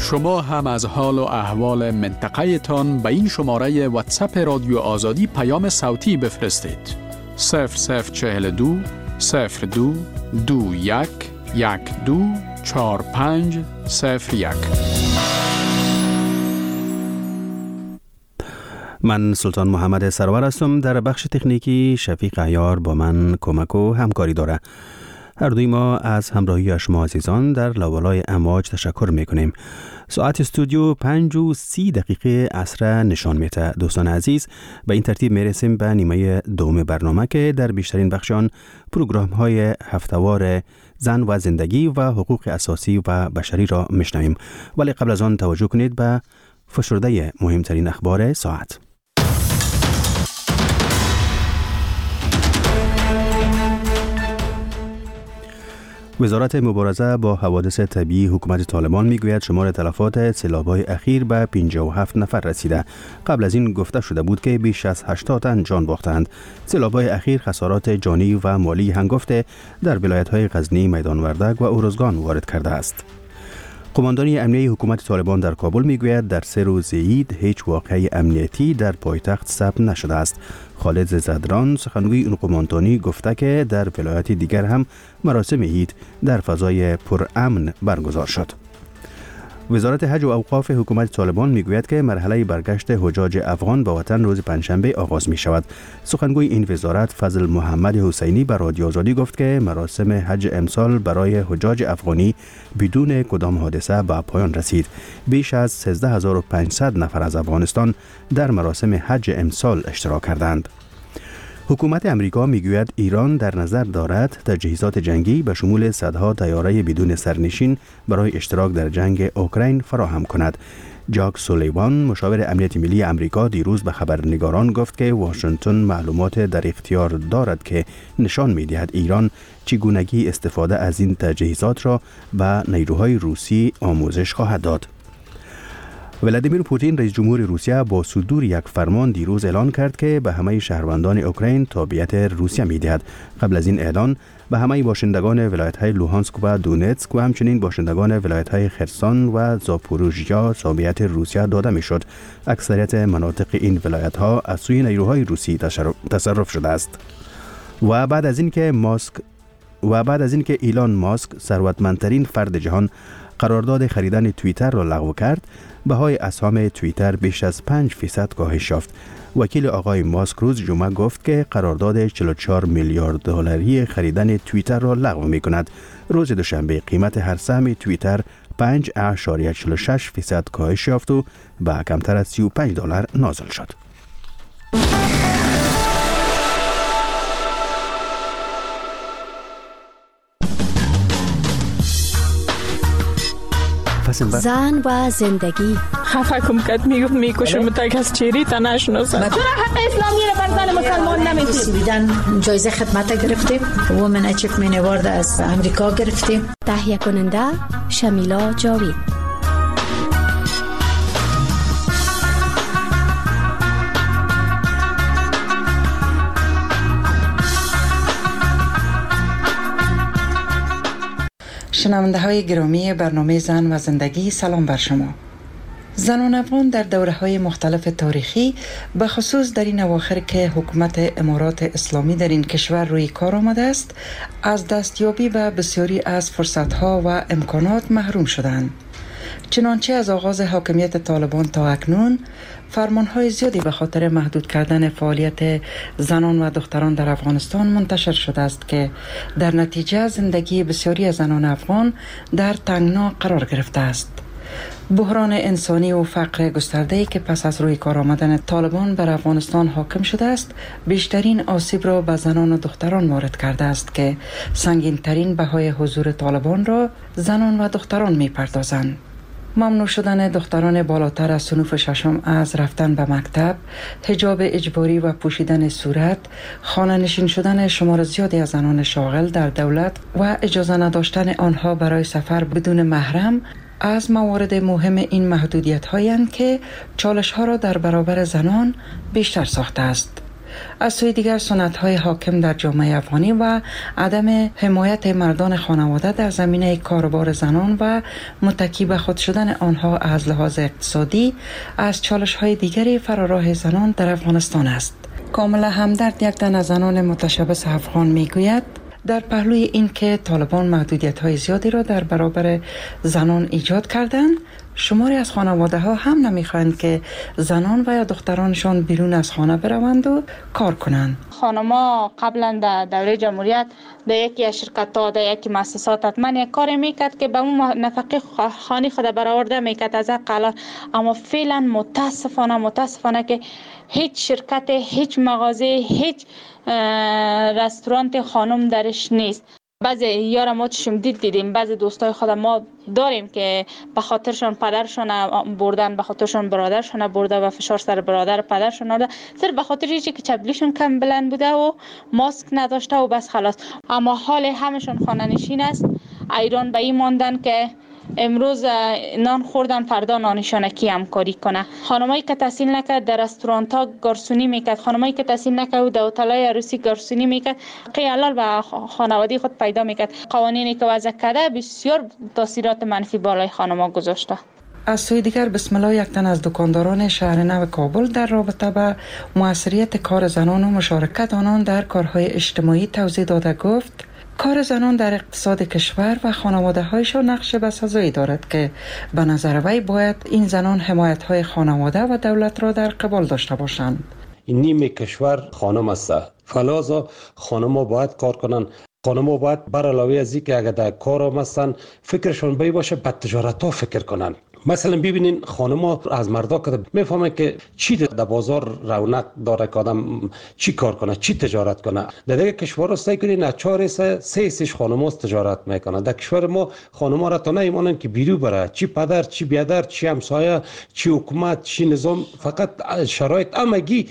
شما هم از حال و احوال منطقه تان به این شماره واتساپ رادیو آزادی پیام صوتی بفرستید. صفر صفر چهل دو صفر دو دو یک یک دو چهار پنج صفر یک. من سلطان محمد سرور هستم. در بخش تکنیکی شفیق عیار با من کمک و همکاری داره. هر دوی ما از همراهی شما عزیزان در لابلای امواج تشکر میکنیم. ساعت استودیو پنج و سی دقیقه عصر نشان میده. دوستان عزیز، به این ترتیب میرسیم به نیمه دوم برنامه که در بیشترین بخشان پروگرام های هفتهوار زن و زندگی و حقوق اساسی و بشری را میشنویم. ولی قبل از آن توجه کنید به فشرده مهمترین اخبار ساعت. وزارت مبارزه با حوادث طبیعی حکومت طالبان میگوید شمار تلفات سیلاب‌های اخیر به پنجاه و هفت نفر رسیده. قبل از این گفته شده بود که بیش از هشتاد تن جان باختند. سیلاب‌های اخیر خسارات جانی و مالی هنگفته در ولایت‌های غزنی، میدان وردک و ارزگان وارد کرده است. قماندانی امنیتی حکومت طالبان در کابل میگوید در سه روز عید هیچ واقعه امنیتی در پایتخت ثبت نشده است. خالد زدران سخنگوی این قماندانی گفته که در ولایات دیگر هم مراسم عید در فضای پرامن برگزار شد. وزارت حج و اوقاف حکومت طالبان میگوید که مرحله برگشت حجاج افغان به وطن روز پنجشنبه آغاز می شود. سخنگوی این وزارت فضل محمد حسینی به رادیو آزادی گفت که مراسم حج امسال برای حجاج افغانی بدون کدام حادثه به پایان رسید. بیش از سیزده هزار و پانصد نفر از افغانستان در مراسم حج امسال اشتراک کردند. حکومت امریکا میگوید ایران در نظر دارد تجهیزات جنگی به شمول صدها طیاره بدون سرنشین برای اشتراک در جنگ اوکراین فراهم کند. جاک سولیوان مشاور امنیت ملی امریکا دیروز به خبرنگاران گفت که واشنگتن معلومات در اختیار دارد که نشان می‌دهد ایران چگونگی استفاده از این تجهیزات را به نیروهای روسی آموزش خواهد داد. ولادیمیر پوتین رئیس جمهور روسیه با صدور یک فرمان دیروز اعلان کرد که به همه شهروندان اوکراین تابعیت روسیه می‌دهد. قبل از این اعلان به همه باشندگان ولایت‌های لوهانسک و دونتسک و همچنین باشندگان ولایت‌های خرسون و زاپوروژیا تابعیت روسیه داده می‌شد. اکثریت مناطق این ولایت‌ها از سوی نیروهای روسی تصرف شده است. و بعد از اینکه ماسک و بعد از اینکه ایلان ماسک ثروتمندترین فرد جهان قرارداد خریدن توییتر را لغو کرد، بهای اسهام توییتر بیش از پنج فیصد کاهش یافت. وکیل آقای ماسک روز جمعه گفت که قرارداد چهل و چهار میلیارد دلاری خریدن توییتر را لغو می کند. روز دوشنبه قیمت هر سهم توییتر پنج اعشاریه چهل و شش فیصد کاهش یافت و به کمتر از سی و پنج دلار نازل شد. زن و زندگی. خفه کم کت میگفت میکشم تک از چیری تا نشناسم. چرا حق اسلامی رو بر زن مسلمان نمیدید؟ سویدن جایزه خدمت گرفتیم. وومن اچیومنت اوارد از امریکا گرفتیم. تهیه کننده شمیلا جاوید. شنونده های گرامی برنامه زن و زندگی، سلام بر شما. زنان افغان در دوره های مختلف تاریخی به خصوص در این اواخر که حکومت امارات اسلامی در این کشور روی کار آمده است، از دستیابی به بسیاری از فرصت ها و امکانات محروم شدند. چنانچه از آغاز حاکمیت طالبان تا اکنون فرمانهای زیادی به خاطر محدود کردن فعالیت زنان و دختران در افغانستان منتشر شده است که در نتیجه زندگی بسیاری از زنان افغان در تنگنا قرار گرفته است. بحران انسانی و فقر گسترده‌ای که پس از روی کار آمدن طالبان بر افغانستان حاکم شده است، بیشترین آسیب را به زنان و دختران وارد کرده است که سنگین ترین بهای حضور طالبان را زنان و دختران می پردازند. ممنوع شدن دختران بالاتر از صنوف ششم از رفتن به مکتب، حجاب اجباری و پوشیدن صورت، خانه نشین شدن شمار زیادی از زنان شاغل در دولت و اجازه نداشتن آنها برای سفر بدون محرم از موارد مهم این محدودیت هایند که چالش ها را در برابر زنان بیشتر ساخته است. از سوی دیگر سنت‌های حاکم در جامعه افغانی و عدم حمایت مردان خانواده در زمینه کاروبار زنان و متکی به خود شدن آنها از لحاظ اقتصادی از چالش‌های دیگری فراراه زنان در افغانستان است. کاملا همدرد یک تن از زنان متشبث افغان میگوید در پهلوی این که طالبان محدودیت‌های زیادی را در برابر زنان ایجاد کردند، شماری از خانواده ها هم نمیخواهند که زنان و یا دخترانشان بیرون از خانه بروند و کار کنند. خانما قبلا در دوره جمهوریت در یکی از شرکت ها در یکی مؤسسات حتما یک کاری میکرد که به اون نفقه خانه خود برآورده میکرد از اقلا، اما فعلا متاسفانه متاسفانه که هیچ شرکت، هیچ مغازه، هیچ رستوران خانم درش نیست. بعضی یارا ما چشم دید دیدیم، بعضی دوستای خود ما داریم که به خاطرشان پدرشان بردن، به خاطرشان برادرشان برده و فشار سر برادر پدرشان آورده، صرف به خاطر اینکه چپلیشون کم بلند بوده و ماسک نداشته و بس خلاص. اما حال همشون خانه نشین است. ایران به این ماندن که امروز نان خوردن فردا نانشان کی همکاری کنه. خانمایی که تحصیل نکرد در رستوران ها گارسونی میکرد، خانمایی که تحصیل نکرد در هتل‌های عروسی گارسونی میکرد، قیالال و خانواده خود پیدا میکرد. قوانینی که وضع کرده بسیار تاثیرات منفی بالای خانم‌ها گذاشته. از سوی دیگر بسم الله یک تن از دکانداران شهر نو کابل در رابطه با موثریت کار زنان و مشارکت آنان در کارهای اجتماعی توضیح داده گفت کار زنان در اقتصاد کشور و خانواده هایشان نقش بسزایی دارد که به نظر وی باید این زنان حمایت های خانواده و دولت را در قبال داشته باشند. این نیم کشور خانم است، فلازا خانم ها باید کار کنند. خانم ها باید بر علاوه از اینکه اگر در کار هم هستن فکرشون بی باشه به تجارت ها فکر کنن. مثلا ببینین خانم ها از مردا که میفهمن که چی در بازار رونق داره که آدم چی کار کنه، چی تجارت کنه. در دیگه کشور سعی کنین از چهار سه سه خانم ها تجارت میکنن. در کشور ما خانم ها را تا نمیمونن که بیرو بره، چی پدر چی بیادر چی همسایه چی حکومت چی نظام، فقط شرایط همگی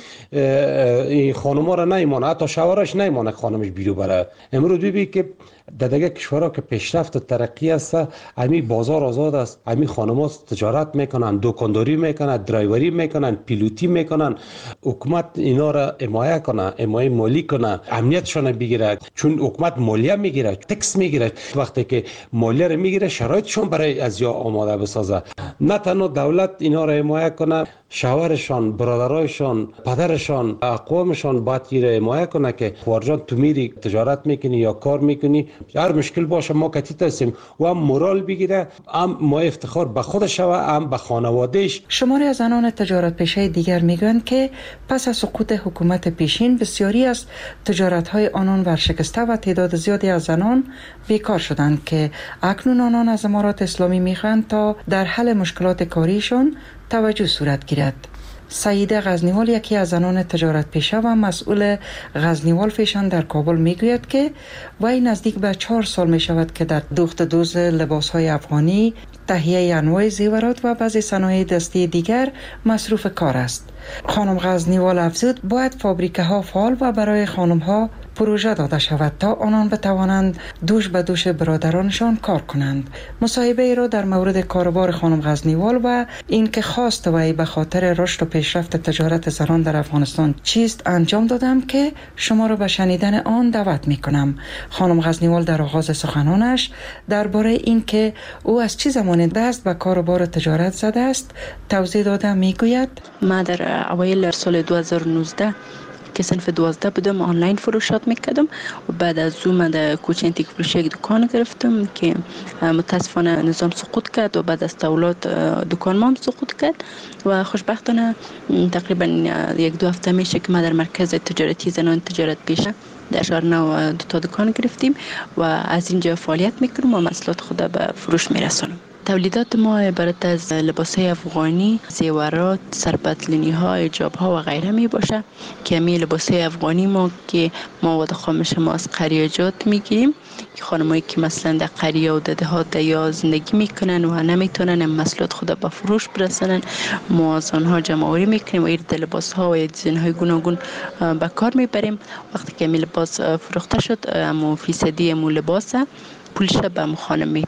این خانم ها را نمیمونه، حتی شوهرش نمیمونه خانمش بیرو بره. امروز ببین که در دیگه کشورها که پیشرفت و ترقی است، امی بازار آزاد است، امی خانم‌ها تجارت میکنن، دکانداری میکنن، درایوری میکنن، پیلوتی میکنن. حکومت اینا را حمایت کنه، حمایت مالی کنه، امنیتشون بگیره، چون حکومت مالیه میگیره، تکس میگیره. وقتی که مالیه را میگیره شرایطشون برای از یا آماده بسازه. نه تنها دولت اینا را حمایت کنه، شوهرشان، برادرایشان، پدرشان، اقوامشان باید ایره حمایت کنه که خارجان تو میری تجارت میکنی یا کار میکنی، هر مشکل باشه ما کتیت هستیم و هم مورال بگیره، هم ما افتخار به خودش شوه، هم به خانوادهش. شماری از زنان تجارت پیشه دیگر میگویند که پس از سقوط حکومت پیشین بسیاری از تجارت‌های آنان ورشکسته و تعداد زیادی از زنان بیکار شدند که اکنون آنان از امارات اسلامی میخواهند تا در حل مشکلات کاریشان توجه صورت گیرد. سعیده غزنیوال یکی از زنان تجارت پیشه و مسئول غزنیوال فیشن در کابل میگوید که وی نزدیک به چهار سال می شود که در دوخت دوز لباس های افغانی، تهیه انواع زیورات و بعضی صنایع دستی دیگر مصروف کار است. خانم غزنیوال افزود باید فابریکه ها فعال و برای خانم ها پروژه داده شود تا آنان بتوانند دوش به دوش برادرانشان کار کنند. مصاحبه ای را در مورد کاروبار خانم غزنیوال و اینکه خواست وی به خاطر رشد و پیشرفت تجارت زنان در افغانستان چیست انجام دادم که شما را به شنیدن آن دعوت می کنم. خانم غزنیوال در آغاز سخنانش درباره اینکه او از چه زمان دست به کاروبار تجارت زده است توضیح داده می گوید: ما در اوایل سال دو هزار و نوزده که صنف دوازده بودم آنلاین فروشات میکردم و بعد از او من در کوچه انتیک فروشی یک دکان گرفتم که متاسفانه نظام سقوط کرد و بعد از تولد دکان ما هم سقوط کرد و خوشبختانه تقریبا یک دو هفته میشه که ما در مرکز تجارتی زنان تجارت پیشه در شهر نو دو تا دکان گرفتیم و از اینجا فعالیت میکنم و محصولات خود به فروش میرسونم. تولیدات ما عبارت از لباس‌های افغانی، زیورات، سرپتلینی‌ها، حجاب‌ها و غیره می باشه که می لباس‌های افغانی ما که مواد خامش ما از قریاجات میگیریم که خانمایی که مثلا در قریه و دهات یا زندگی میکنن و نمیتونن محصولات خود به فروش برسونن، ما از آنها جمع‌آوری میکنیم و این لباس‌ها و دیزاین‌های گوناگون به کار میبریم. وقتی که می لباس فروخته شد، اما فیصدی مو لباس پولش به خانم میتیم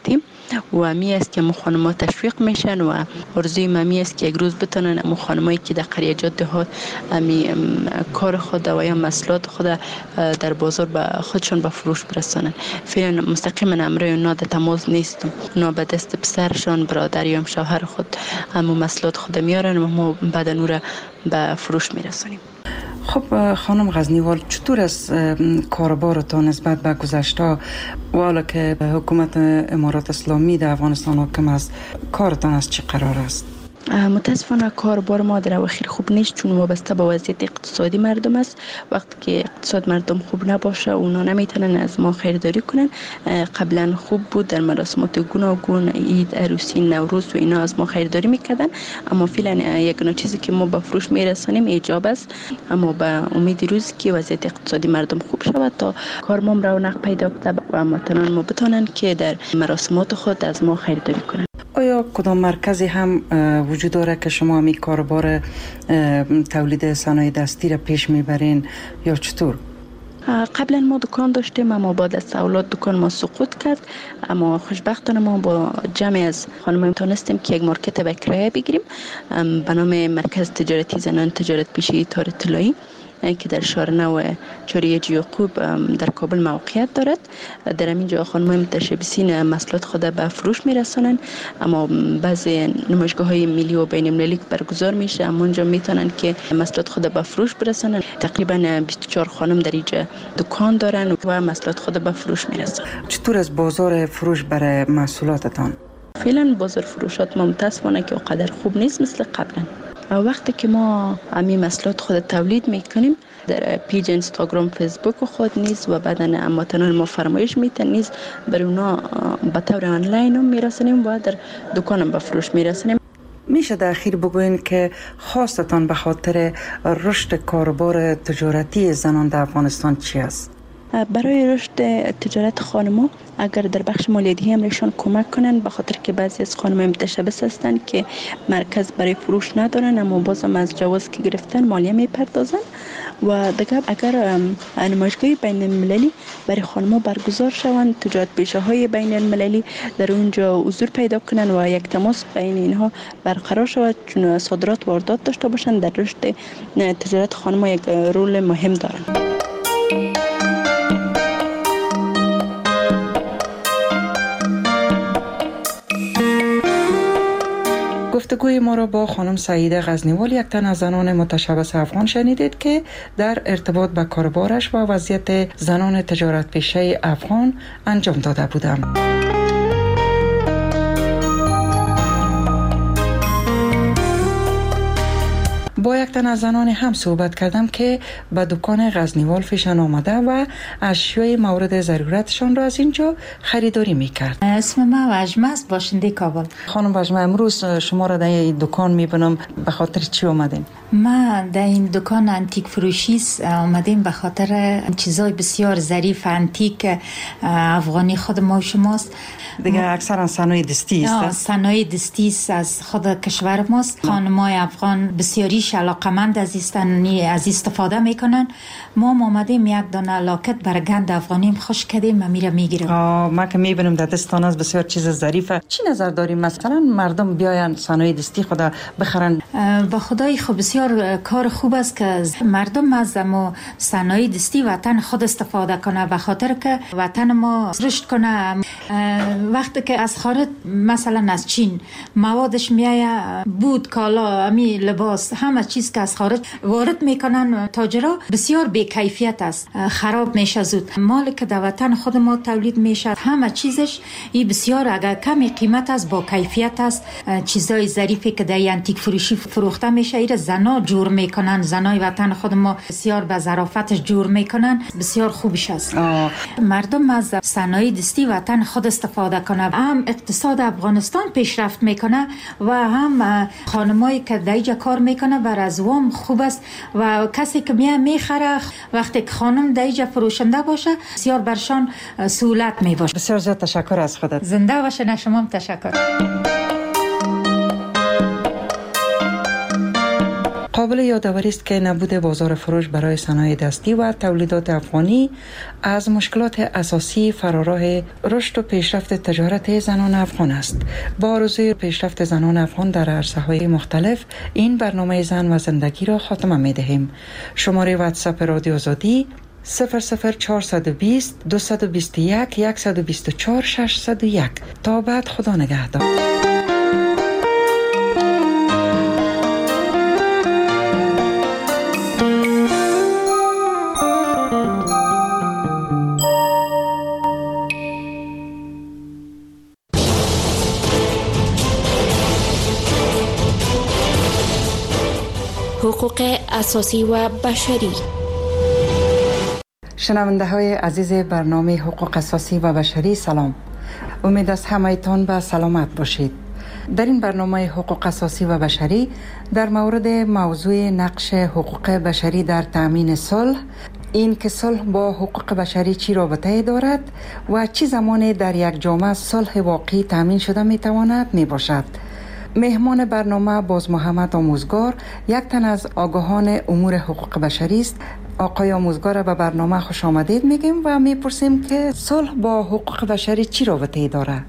و می است که مو خانم‌ها تشویق میشن و آرزوی می است که یک روز بتونن مو خانمایی که در قریه‌جات دهات امی کار خود و یا محصولات خود در بازار به خودشون به فروش برسانن. فعلا مستقیما امروی اونا در تماس نیستم. اونا به دست پسرشان، برادر یا شوهر خود همو محصولات خود میارن و ما بعد نور به فروش میرسونیم. خب خانم غزنیوال، چطور است کاربارتان نسبت به گذشته و حالا که حکومت امارات اسلامی در افغانستان حاکم است، کارتان از چه قرار است؟ متاسفانه کاربار ما در اواخر خوب نیست، چون وابسته به وضعیت اقتصادی مردم است. وقتی که اقتصاد مردم خوب نباشه اونا نمیتونن از ما خریداری کنن. قبلا خوب بود، در مراسمات گوناگون، عید، عروسی، نوروز و اینا از ما خریداری میکردن، اما فعلا یک چیزی که ما به فروش میرسانیم ایجاب است. اما به امید روزی که وضعیت اقتصادی مردم خوب شود تا کارمون رونق پیدا کنه و هموطنان ما بتونن که در مراسمات خود از ما خریداری کنن. آیا کدام مرکزی هم وجود داره که شما همی کاربار تولید صنایع دستی را پیش میبرین یا چطور؟ قبلا ما دکان داشتیم، اما بعد از سوالات دکان ما سقوط کرد. اما خوشبختانه ما با جمع از خانم تونستیم که یک مارکت به کرایه بگیریم به نام مرکز تجارتی زنان تجارت پیشه‌ای تار طلایی که در شهر نو چوریج یعقوب در کابل موقعیت دارد. در همینجا خانم‌های متشبثین محصولات خود به فروش میرسانند، اما بعضی نمایشگاه‌های ملی و بین‌المللی برگزار میشه، اما اونجا میتونن که محصولات خود به فروش برسانند. تقریبا بیست و چهار خانم در اینجا دکان دارن و محصولات خود به فروش میرسانند. چطور از بازار فروش برای محصولاتتان؟ فعلا بازار فروشات ما متاسفانه که اونقدر خوب نیست مثل قبلا. وقتی که ما همین محصولات خود تولید میکنیم در پیج اینستاگرام، فیسبوک خود نیز و بعدا هموطنان ما فرمایش میتن نیز بر اونا به طور آنلاین هم میرسونیم و در دکانم به فروش میرسونیم. میشه در اخیر بگوین که خواستتان به خاطر رشد کاروبار تجارتی زنان در افغانستان چی است؟ برای رشد تجارت خانم‌ها اگر در بخش مالیاتی هم ایشان کمک کنن، به خاطر که بعضی از خانم‌ها متشبث هستند که مرکز برای فروش ندارن اما بازم از جواز که گرفتن مالیه میپردازن. و دیگه اگر نمایشگاه بین المللی برای خانم‌ها برگزار شوند، تجارت پیشه‌های بین المللی در اونجا حضور پیدا کنن و یک تماس بین اینها برقرار شود، چون صادرات و واردات داشته باشن، در رشد تجارت خانم‌ها یک رول مهم دارن. گفتگوی ما را با خانم سعیده غزنیوال، یک تن از زنان متشبث افغان شنیدید که در ارتباط با کاربارش و وضعیت زنان تجارت پیشه افغان انجام داده بودم. با یک تن از زنان هم صحبت کردم که به دکان غزنیوال فیشان آمده و اشیای مورد ضرورتشان را از اینجا خریداری میکرد. اسم من وجمه است، باشنده کابل. خانم وجمه، امروز شما را در این دکان میبینم، به خاطر چی آمدین؟ ما در این دکان انتیک فروشی آمدیم به خاطر چیزای بسیار ظریف انتیک افغانی خود ما و شماست. دیگه اکثرا صنایع دستی است. صنایع دستی است از خود کشور ماست. خانم‌های افغان بسیاریش علاقمند از استانی از استفاده میکنن. ما آمدیم یک دانه لاکت برگند افغانی خوش کردیم و میره میگیریم. ما که میبینیم در دستان از بسیار چیز ظریفه. چی نظر داریم مثلا مردم بیاین صنایع دستی خود بخرن؟ با خدای خو بسیار کار خوب است که مردم از ما صنایع دستی وطن خود استفاده کنه، به خاطر که وطن ما رشد کنه. وقتی که از خارج مثلا از چین موادش میایه، بود، کالا، امی لباس، همه چیز که از خارج وارد میکنن تاجرها بسیار بی کیفیت است، خراب میشه زود. مالی که در وطن خود ما تولید میشه همه چیزش ای بسیار اگر کمی قیمت است با کیفیت است. چیزای ظریفی که در انتیک فروشی فروخته میشه ایره زنا جور میکنن، زنای وطن خود ما بسیار به ظرافتش جور میکنن، بسیار خوبش است. آه. مردم از صنایع دستی وطن خود استفاده کنه، هم اقتصاد افغانستان پیشرفت میکنه و هم خانمایی که در اینجا کار میکنه بر از وام خوب است و کسی که میاد میخره وقتی که خانم در اینجا فروشنده باشه بسیار برشان سهولت میباشه. بسیار زیاد تشکر از خودت. زنده باشه. نه شما هم تشکر. قابل یادآوری است که نبود بازار فروش برای صنایع دستی و تولیدات افغانی از مشکلات اساسی فراراه رشد و پیشرفت تجارت زنان افغان است. با آرزوی پیشرفت زنان افغان در عرصه‌های مختلف این برنامه زن و زندگی را خاتمه می‌دهیم. شماره واتساپ رادیو آزادی صفر صفر چهارصد و بیست دویست و بیست و یک صد و بیست و چهار ششصد و یک. تا بعد، خدا نگهدار. حقوق اساسی و بشری. شنونده های عزیز برنامه حقوق اساسی و بشری، سلام. امید است همه‌تان به سلامت باشید. در این برنامه حقوق اساسی و بشری در مورد موضوع نقش حقوق بشری در تأمین صلح، این که صلح با حقوق بشری چی رابطه دارد و چی زمانی در یک جامعه صلح واقعی تأمین شده می تواند می باشد. مهمان برنامه باز محمد آموزگار، یک تن از آگاهان امور حقوق بشری است. آقای آموزگار، به برنامه خوش آمدید میگیم و میپرسیم که صلح با حقوق بشری چی رابطه‌ای داره؟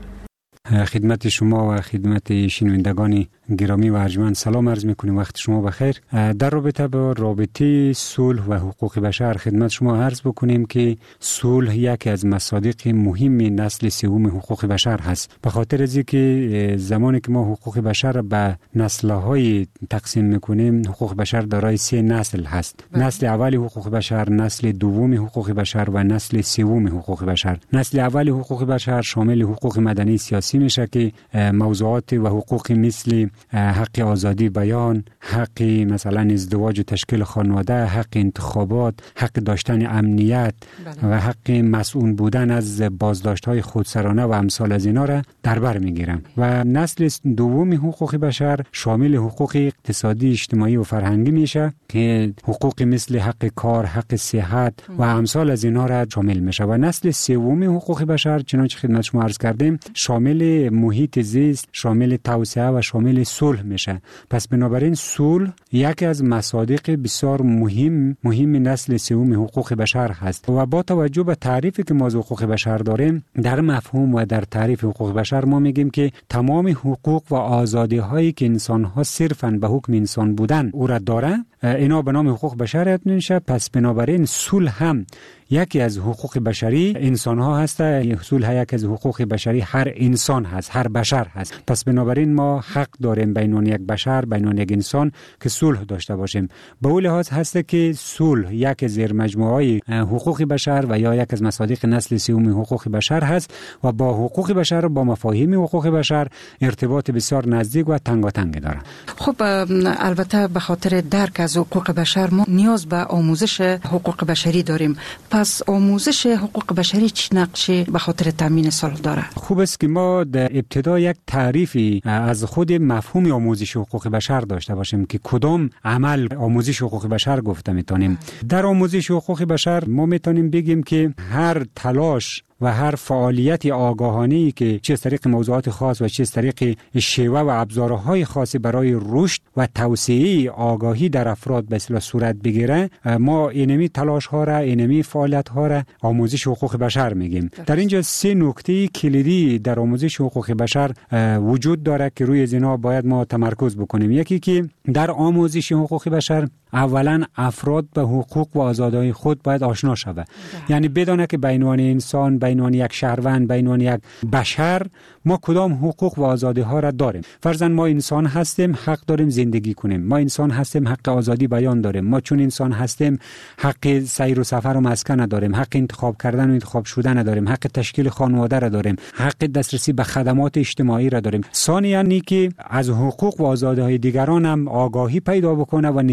خدمت شما و خدمت شنوندگان گرامی و ارجمند سلام عرض میکنیم. وقت شما بخیر. در رابطه با رابطه صلح و حقوق بشر خدمت شما عرض بکنیم که صلح یکی از مصادیق مهم نسل سوم حقوق بشر هست. به خاطر از اینکه زمانی که ما حقوق بشر به نسل‌های تقسیم میکنیم، حقوق بشر دارای سه نسل هست. بله. نسل اول حقوق بشر، نسل دوم حقوق بشر و نسل سوم حقوق بشر. نسل اول حقوق بشر شامل حقوق مدنی سیاسی میشه که موضوعات و حقوق مثل حق آزادی بیان، حق مثلا ازدواج و تشکیل خانواده، حق انتخابات، حق داشتن امنیت بله. و حق مسئول بودن از بازداشت‌های خودسرانه و امثال از اینا را در بر میگیرم. و نسل دوم حقوق بشر شامل حقوق اقتصادی، اجتماعی و فرهنگی میشه که حقوق مثل حق کار، حق صحت و امثال از اینا را شامل میشه. و نسل سوم حقوق بشر چنانچه خدمت شما عرض کردیم شامل محیط زیست، شامل توسعه و شامل صلح میشه. پس بنابراین صلح یکی از مصادیق بسیار مهم مهم نسل سوم حقوق بشر هست. و با توجه به تعریفی که ما از حقوق بشر داریم، در مفهوم و در تعریف حقوق بشر ما میگیم که تمام حقوق و آزادی هایی که انسان ها صرفاً به حکم انسان بودن او را داره، اینا به نام حقوق بشر میشه. پس بنابراین صلح هم یکی از حقوق بشری انسان ها هسته. صلح یکی از حقوق بشری هر انسان هست، هر بشر هست. پس بنابراین ما حق داریم بین یک بشر، بین یک انسان که صلح داشته باشیم. به اون لحاظ هسته که صلح یک زیر مجموعه حقوق بشر و یا یک از مصادیق نسل سوم حقوق بشر هست و با حقوق بشر، با مفاهیم حقوق بشر ارتباط بسیار نزدیک و تنگاتنگ داره. خب البته به خاطر درک از حقوق بشر ما نیاز به آموزش حقوق بشری داریم. پس آموزش حقوق بشری چه نقشی به خاطر تامین صلح داره؟ خوب است که ما در ابتدا یک تعریفی از خود مفهوم آموزش حقوق بشر داشته باشیم که کدام عمل آموزش حقوق بشر گفته میتونیم. در آموزش حقوق بشر ما میتونیم بگیم که هر تلاش و هر فعالیت آگاهانه‌ای که چه از طریق موضوعات خاص و چه از طریق شیوه و ابزارهای خاصی برای رشد و توسعه آگاهی در افراد به اصطلاح صورت بگیره، ما اینمی تلاش ها را، اینمی فعالیت ها را آموزش حقوق بشر میگیم. در اینجا سه نکته کلیدی در آموزش حقوق بشر وجود داره که روی اینا باید ما تمرکز بکنیم. یکی که در آموزش حقوق بشر اولا افراد به حقوق و آزادی‌های خود باید آشنا شود. یعنی بدونه که بین انسان، بین یک شهروند، بین یک بشر ما کدام حقوق و آزادی‌ها را داریم. فرضاً ما انسان هستیم، حق داریم زندگی کنیم. ما انسان هستیم، حق آزادی بیان داریم. ما چون انسان هستیم، حق سیر و سفر و مسکن داریم. حق انتخاب کردن و انتخاب شدن داریم. حق تشکیل خانواده را داریم. حق دسترسی به خدمات اجتماعی را داریم. ثانیاً اینکه از حقوق و آزادی‌های دیگران هم آگاهی پیدا بکنه و نسبت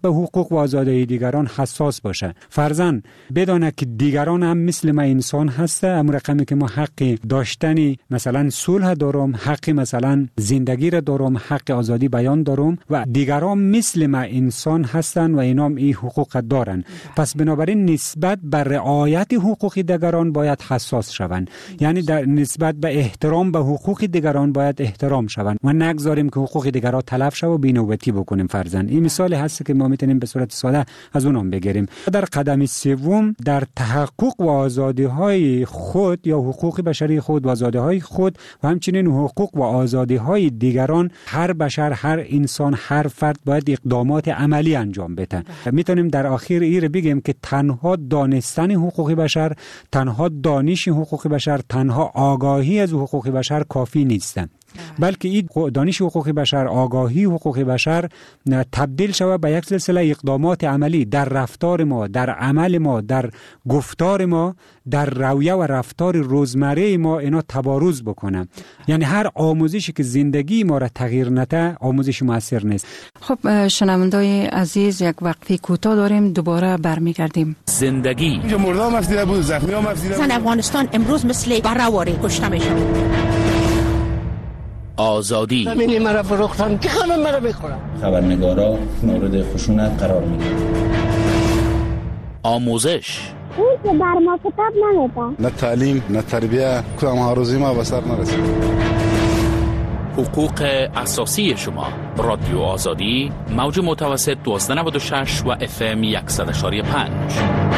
به حقوق و آزادی دیگران حساس باشه. فرضاً بدانه که دیگران هم مثل ما انسان هسته، امر رقمی که ما حق داشتنی مثلا صلح دارم، حق مثلا زندگی را دارم، حق آزادی بیان دارم و دیگران مثل ما انسان هستن و اینا این حقوق دارن. پس بنابراین نسبت به رعایت حقوق دیگران باید حساس شوند. یعنی در نسبت به احترام به حقوق دیگران باید احترام شوند و نگذاریم که حقوق دیگران تلف شه و بی‌نوبتی بکنیم. فرضاً این مثال هست که ما میتونیم به صورت ساده از اونم بگیریم. در قدم سوم در تحقق و آزادی های خود یا حقوق بشری خود و آزادی های خود و همچنین حقوق و آزادی های دیگران هر بشر، هر انسان، هر فرد باید اقدامات عملی انجام بده. میتونیم در آخر این بگیم که تنها دانستن حقوق بشر، تنها دانش حقوق بشر، تنها آگاهی از حقوق بشر کافی نیست، بلکه این دانش حقوق بشر، آگاهی حقوق بشر تبدیل شود به یک سلسله اقدامات عملی در رفتار ما، در عمل ما، در گفتار ما، در رویه و رفتار روزمره ما اینا تبارز بکنه. یعنی هر آموزشی که زندگی ما را تغییر نده آموزش مؤثر نیست. خب شنوندای عزیز، یک وقفه کوتاه داریم، دوباره برمیگردیم. زندگی اینجا مردم افزیده بود، زخمی هم افزیده بود. زن افغانستان امروز مثل برهواری کشته میشه. آزادی زمینی مرا فروختن که خانم مرا بخورم. خبرنگارا مورد خشونت قرار میگیرن. آموزش اون که بر ما کتاب نمیده. نه تعلیم نه تربیه، کدام ها روزی ما به سر نرسید. حقوق اساسی شما. رادیو آزادی، موج متوسط دویست و نود و شش و اف ام صد و یک و پنج.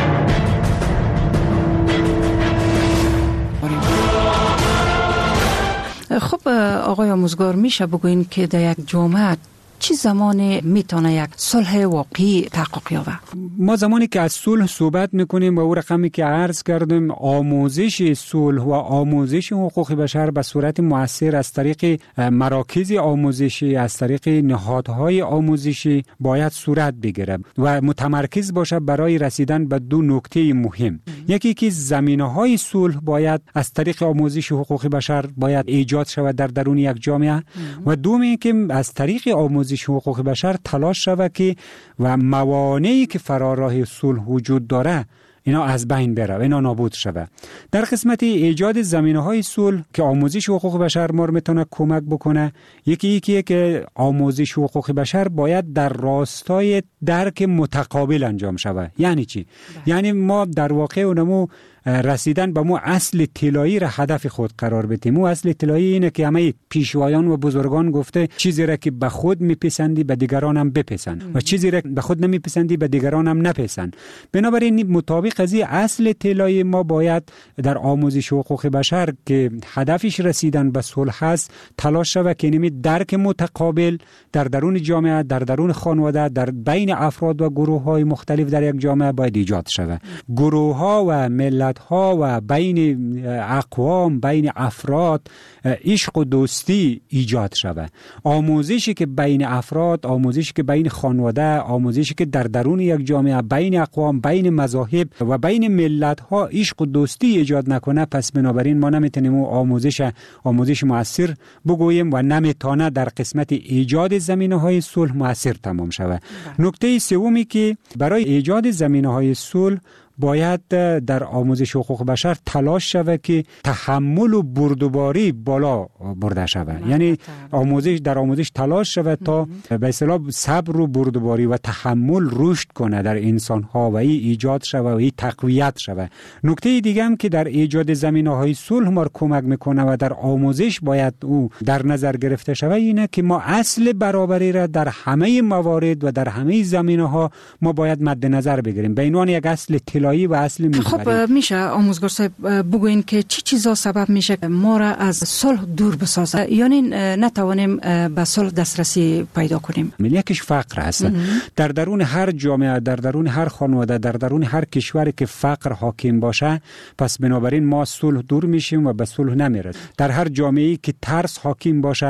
خب آقای آموزگار، میشه بگوین که در یک جامعه چی زمانی میتونه یک صلح واقعی تحقق یابه؟ ما زمانی که از صلح صحبت میکنیم و او رقمی که عرض کردیم، آموزش صلح و آموزش حقوق بشر به صورت مؤثر از طریق مراکز آموزشی، از طریق نهادهای آموزشی باید صورت بگیره و متمرکز باشه برای رسیدن به دو نکته مهم. یکی که زمینه‌های صلح باید از طریق آموزش حقوق بشر باید ایجاد شود در درون یک جامعه و دومی که از طریق آموزش حقوق بشر تلاش شود که و موانعی که فراراه صلح وجود داره اینا از بین بره و اینا نابود شود. در قسمت ایجاد زمینه‌های صلح که آموزش حقوق بشر ما میتونه کمک بکنه، یکی یکی که آموزش حقوق بشر باید در راستای درک متقابل انجام شود. یعنی چی؟ ده. یعنی ما در واقع اونمو رسیدن به مو اصل طلایی را هدف خود قرار بدیم. مو اصل طلایی اینه که همه پیشوایان و بزرگان گفته چیزی را که به خود میپسندی به دیگران هم بپسند و چیزی را که به خود نمیپسندی به دیگران هم نپسند. بنابراین مطابق از این اصل طلایی ما باید در آموزش حقوق بشر که هدفش رسیدن به صلح است تلاش شود که نمی درک متقابل در درون جامعه، در درون خانواده، در بین افراد و گروه های مختلف در یک جامعه باید ایجاد شود. گروه ها و ملت ها و بین اقوام، بین افراد عشق و دوستی ایجاد شود. آموزشی که بین افراد، آموزشی که بین خانواده، آموزشی که در درون یک جامعه بین اقوام، بین مذاهب و بین ملت ها عشق و دوستی ایجاد نکنه، پس بنابراین ما نمیتونیم اون آموزش آموزش مؤثر بگوییم و نمیتونه در قسمت ایجاد زمینه‌های صلح مؤثر تمام شود. نکته سومی که برای ایجاد زمینه‌های صلح باید در آموزش حقوق بشر تلاش شود که تحمل و بردباری بالا برده شود. یعنی آموزش در آموزش تلاش شود تا به اصطلاح صبر و بردباری و تحمل رشد کنه در انسان ها و این ایجاد شود و این تقویت شود. نکته دیگه هم که در ایجاد زمینه‌های صلح ما کمک میکنه و در آموزش باید او در نظر گرفته شود اینه که ما اصل برابری را در همه موارد و در همه زمینه‌ها ما باید مد نظر بگیریم. به عنوان یک اصل طلایی و اصل میبریم. خب میشه آموزگار صاحب بگوین که چی چیزا سبب میشه ما را از صلح دور بسازه، یعنی نتوانیم به صلح دسترسی پیدا کنیم؟ یکیش فقر هست. در درون هر جامعه، در درون هر خانواده، در درون هر کشوری که فقر حاکم باشه، پس بنابراین ما صلح دور میشیم و به صلح نمیرسیم. در هر جامعه‌ای که ترس حاکم باشه،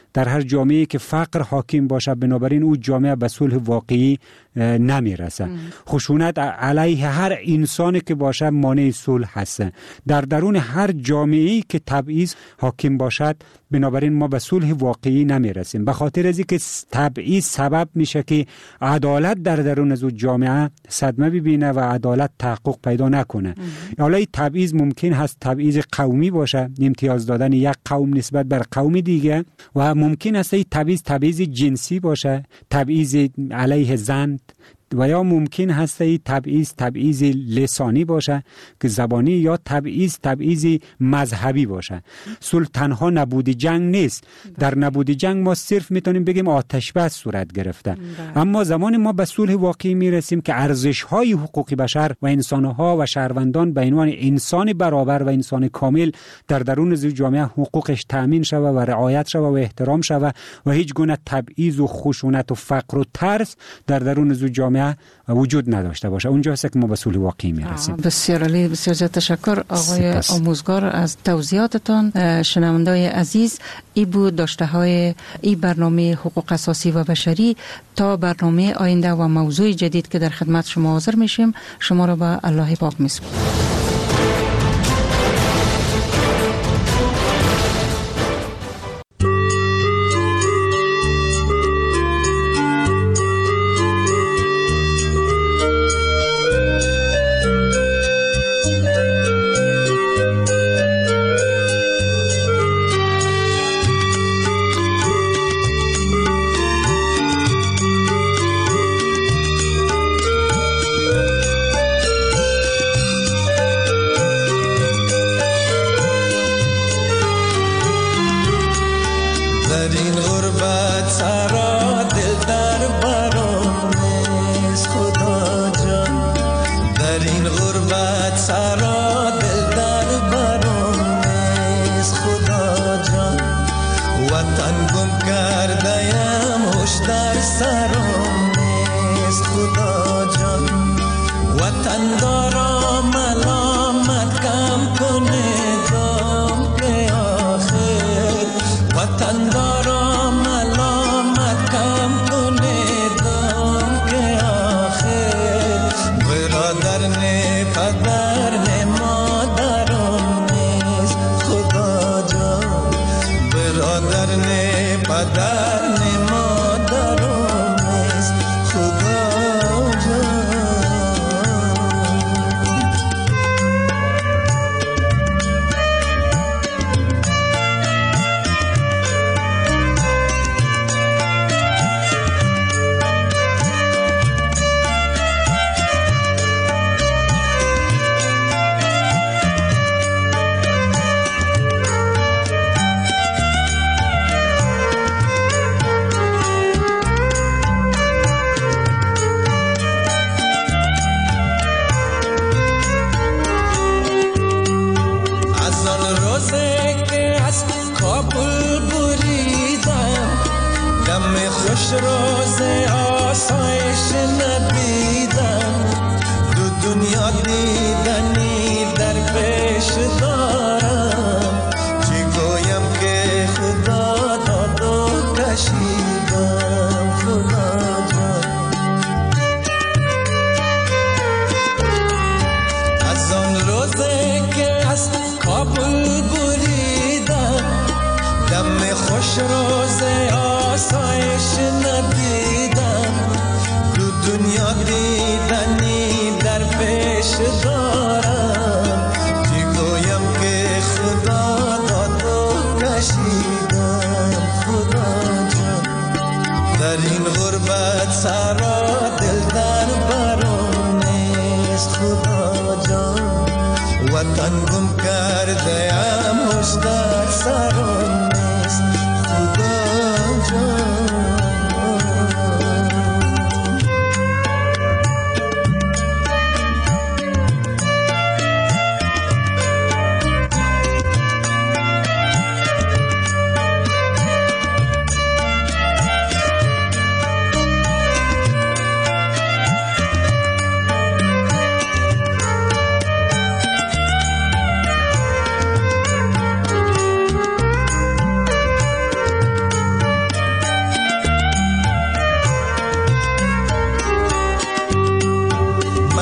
در هر جامعه که فقر حاکم باشه بنابراین او جامعه به صلح واقعی نمیرسه. خشونت علیه هر انسانی که باشه مانع صلح هست. در درون هر جامعه‌ای که تبعیض حاکم باشد بنابراین ما به صلح واقعی نمیرسیم. به خاطر از اینکه تبعیض سبب میشه که عدالت در درون از جامعه صدمه ببینه و عدالت تحقق پیدا نکنه. حالا تبعیض ممکن هست تبعیض قومی باشه، امتیاز دادن یک قوم نسبت بر قوم دیگه، و ممکن است این تبعیض تبعیض جنسی باشه، تبعیض علیه زن، و یا ممکن هست این تبعیض تبعیض لسانی باشه که زبانی، یا تبعیض تبعیض مذهبی باشه. صلح تنها نبود جنگ نیست. در نبود جنگ ما صرف میتونیم بگیم آتش بس صورت گرفته. اما زمان ما به صلح واقعی میرسیم که ارزش‌های حقوق بشر و انسان‌ها و شهروندان به عنوان انسان برابر و انسان کامل در درون جامعه حقوقش تأمین شود و رعایت شود و احترام شود و هیچ گونه تبعیض و خشونت و فقر و ترس در درون جامعه وجود نداشته باشه. اونجا هست که ما به صلح واقعی میرسیم. بسیار عالی، بسیار زیاد تشکر آقای سپس. آموزگار از توضیحاتتان. شنوندای عزیز، ای بود داشته های ای برنامه حقوق اساسی و بشری. تا برنامه آینده و موضوع جدید که در خدمت شما حاضر میشیم، شما را به الله پاک میسپارم.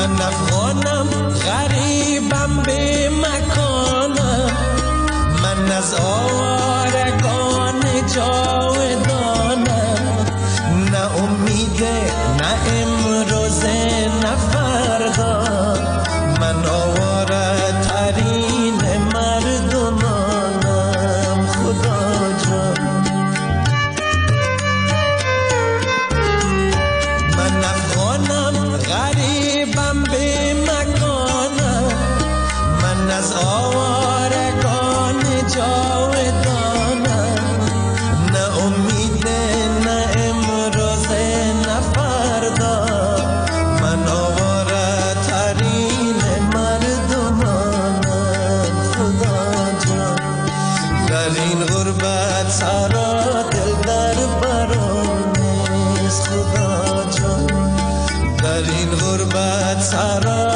من افغانم غریبم به مکانم، من از آوارگان جاودانم، نه امیده نه امروزه نه فردا، من آواره ترین مردمانم خدا جان. من افغانم غریبم به مکانم، من از آوارگان جاودانم، نه امیده نه امروزه نه فردا، من آواره ترین مردمانم خدا جان. در این غربت سرا دل در برانیست خدا جان، در این غربت سرا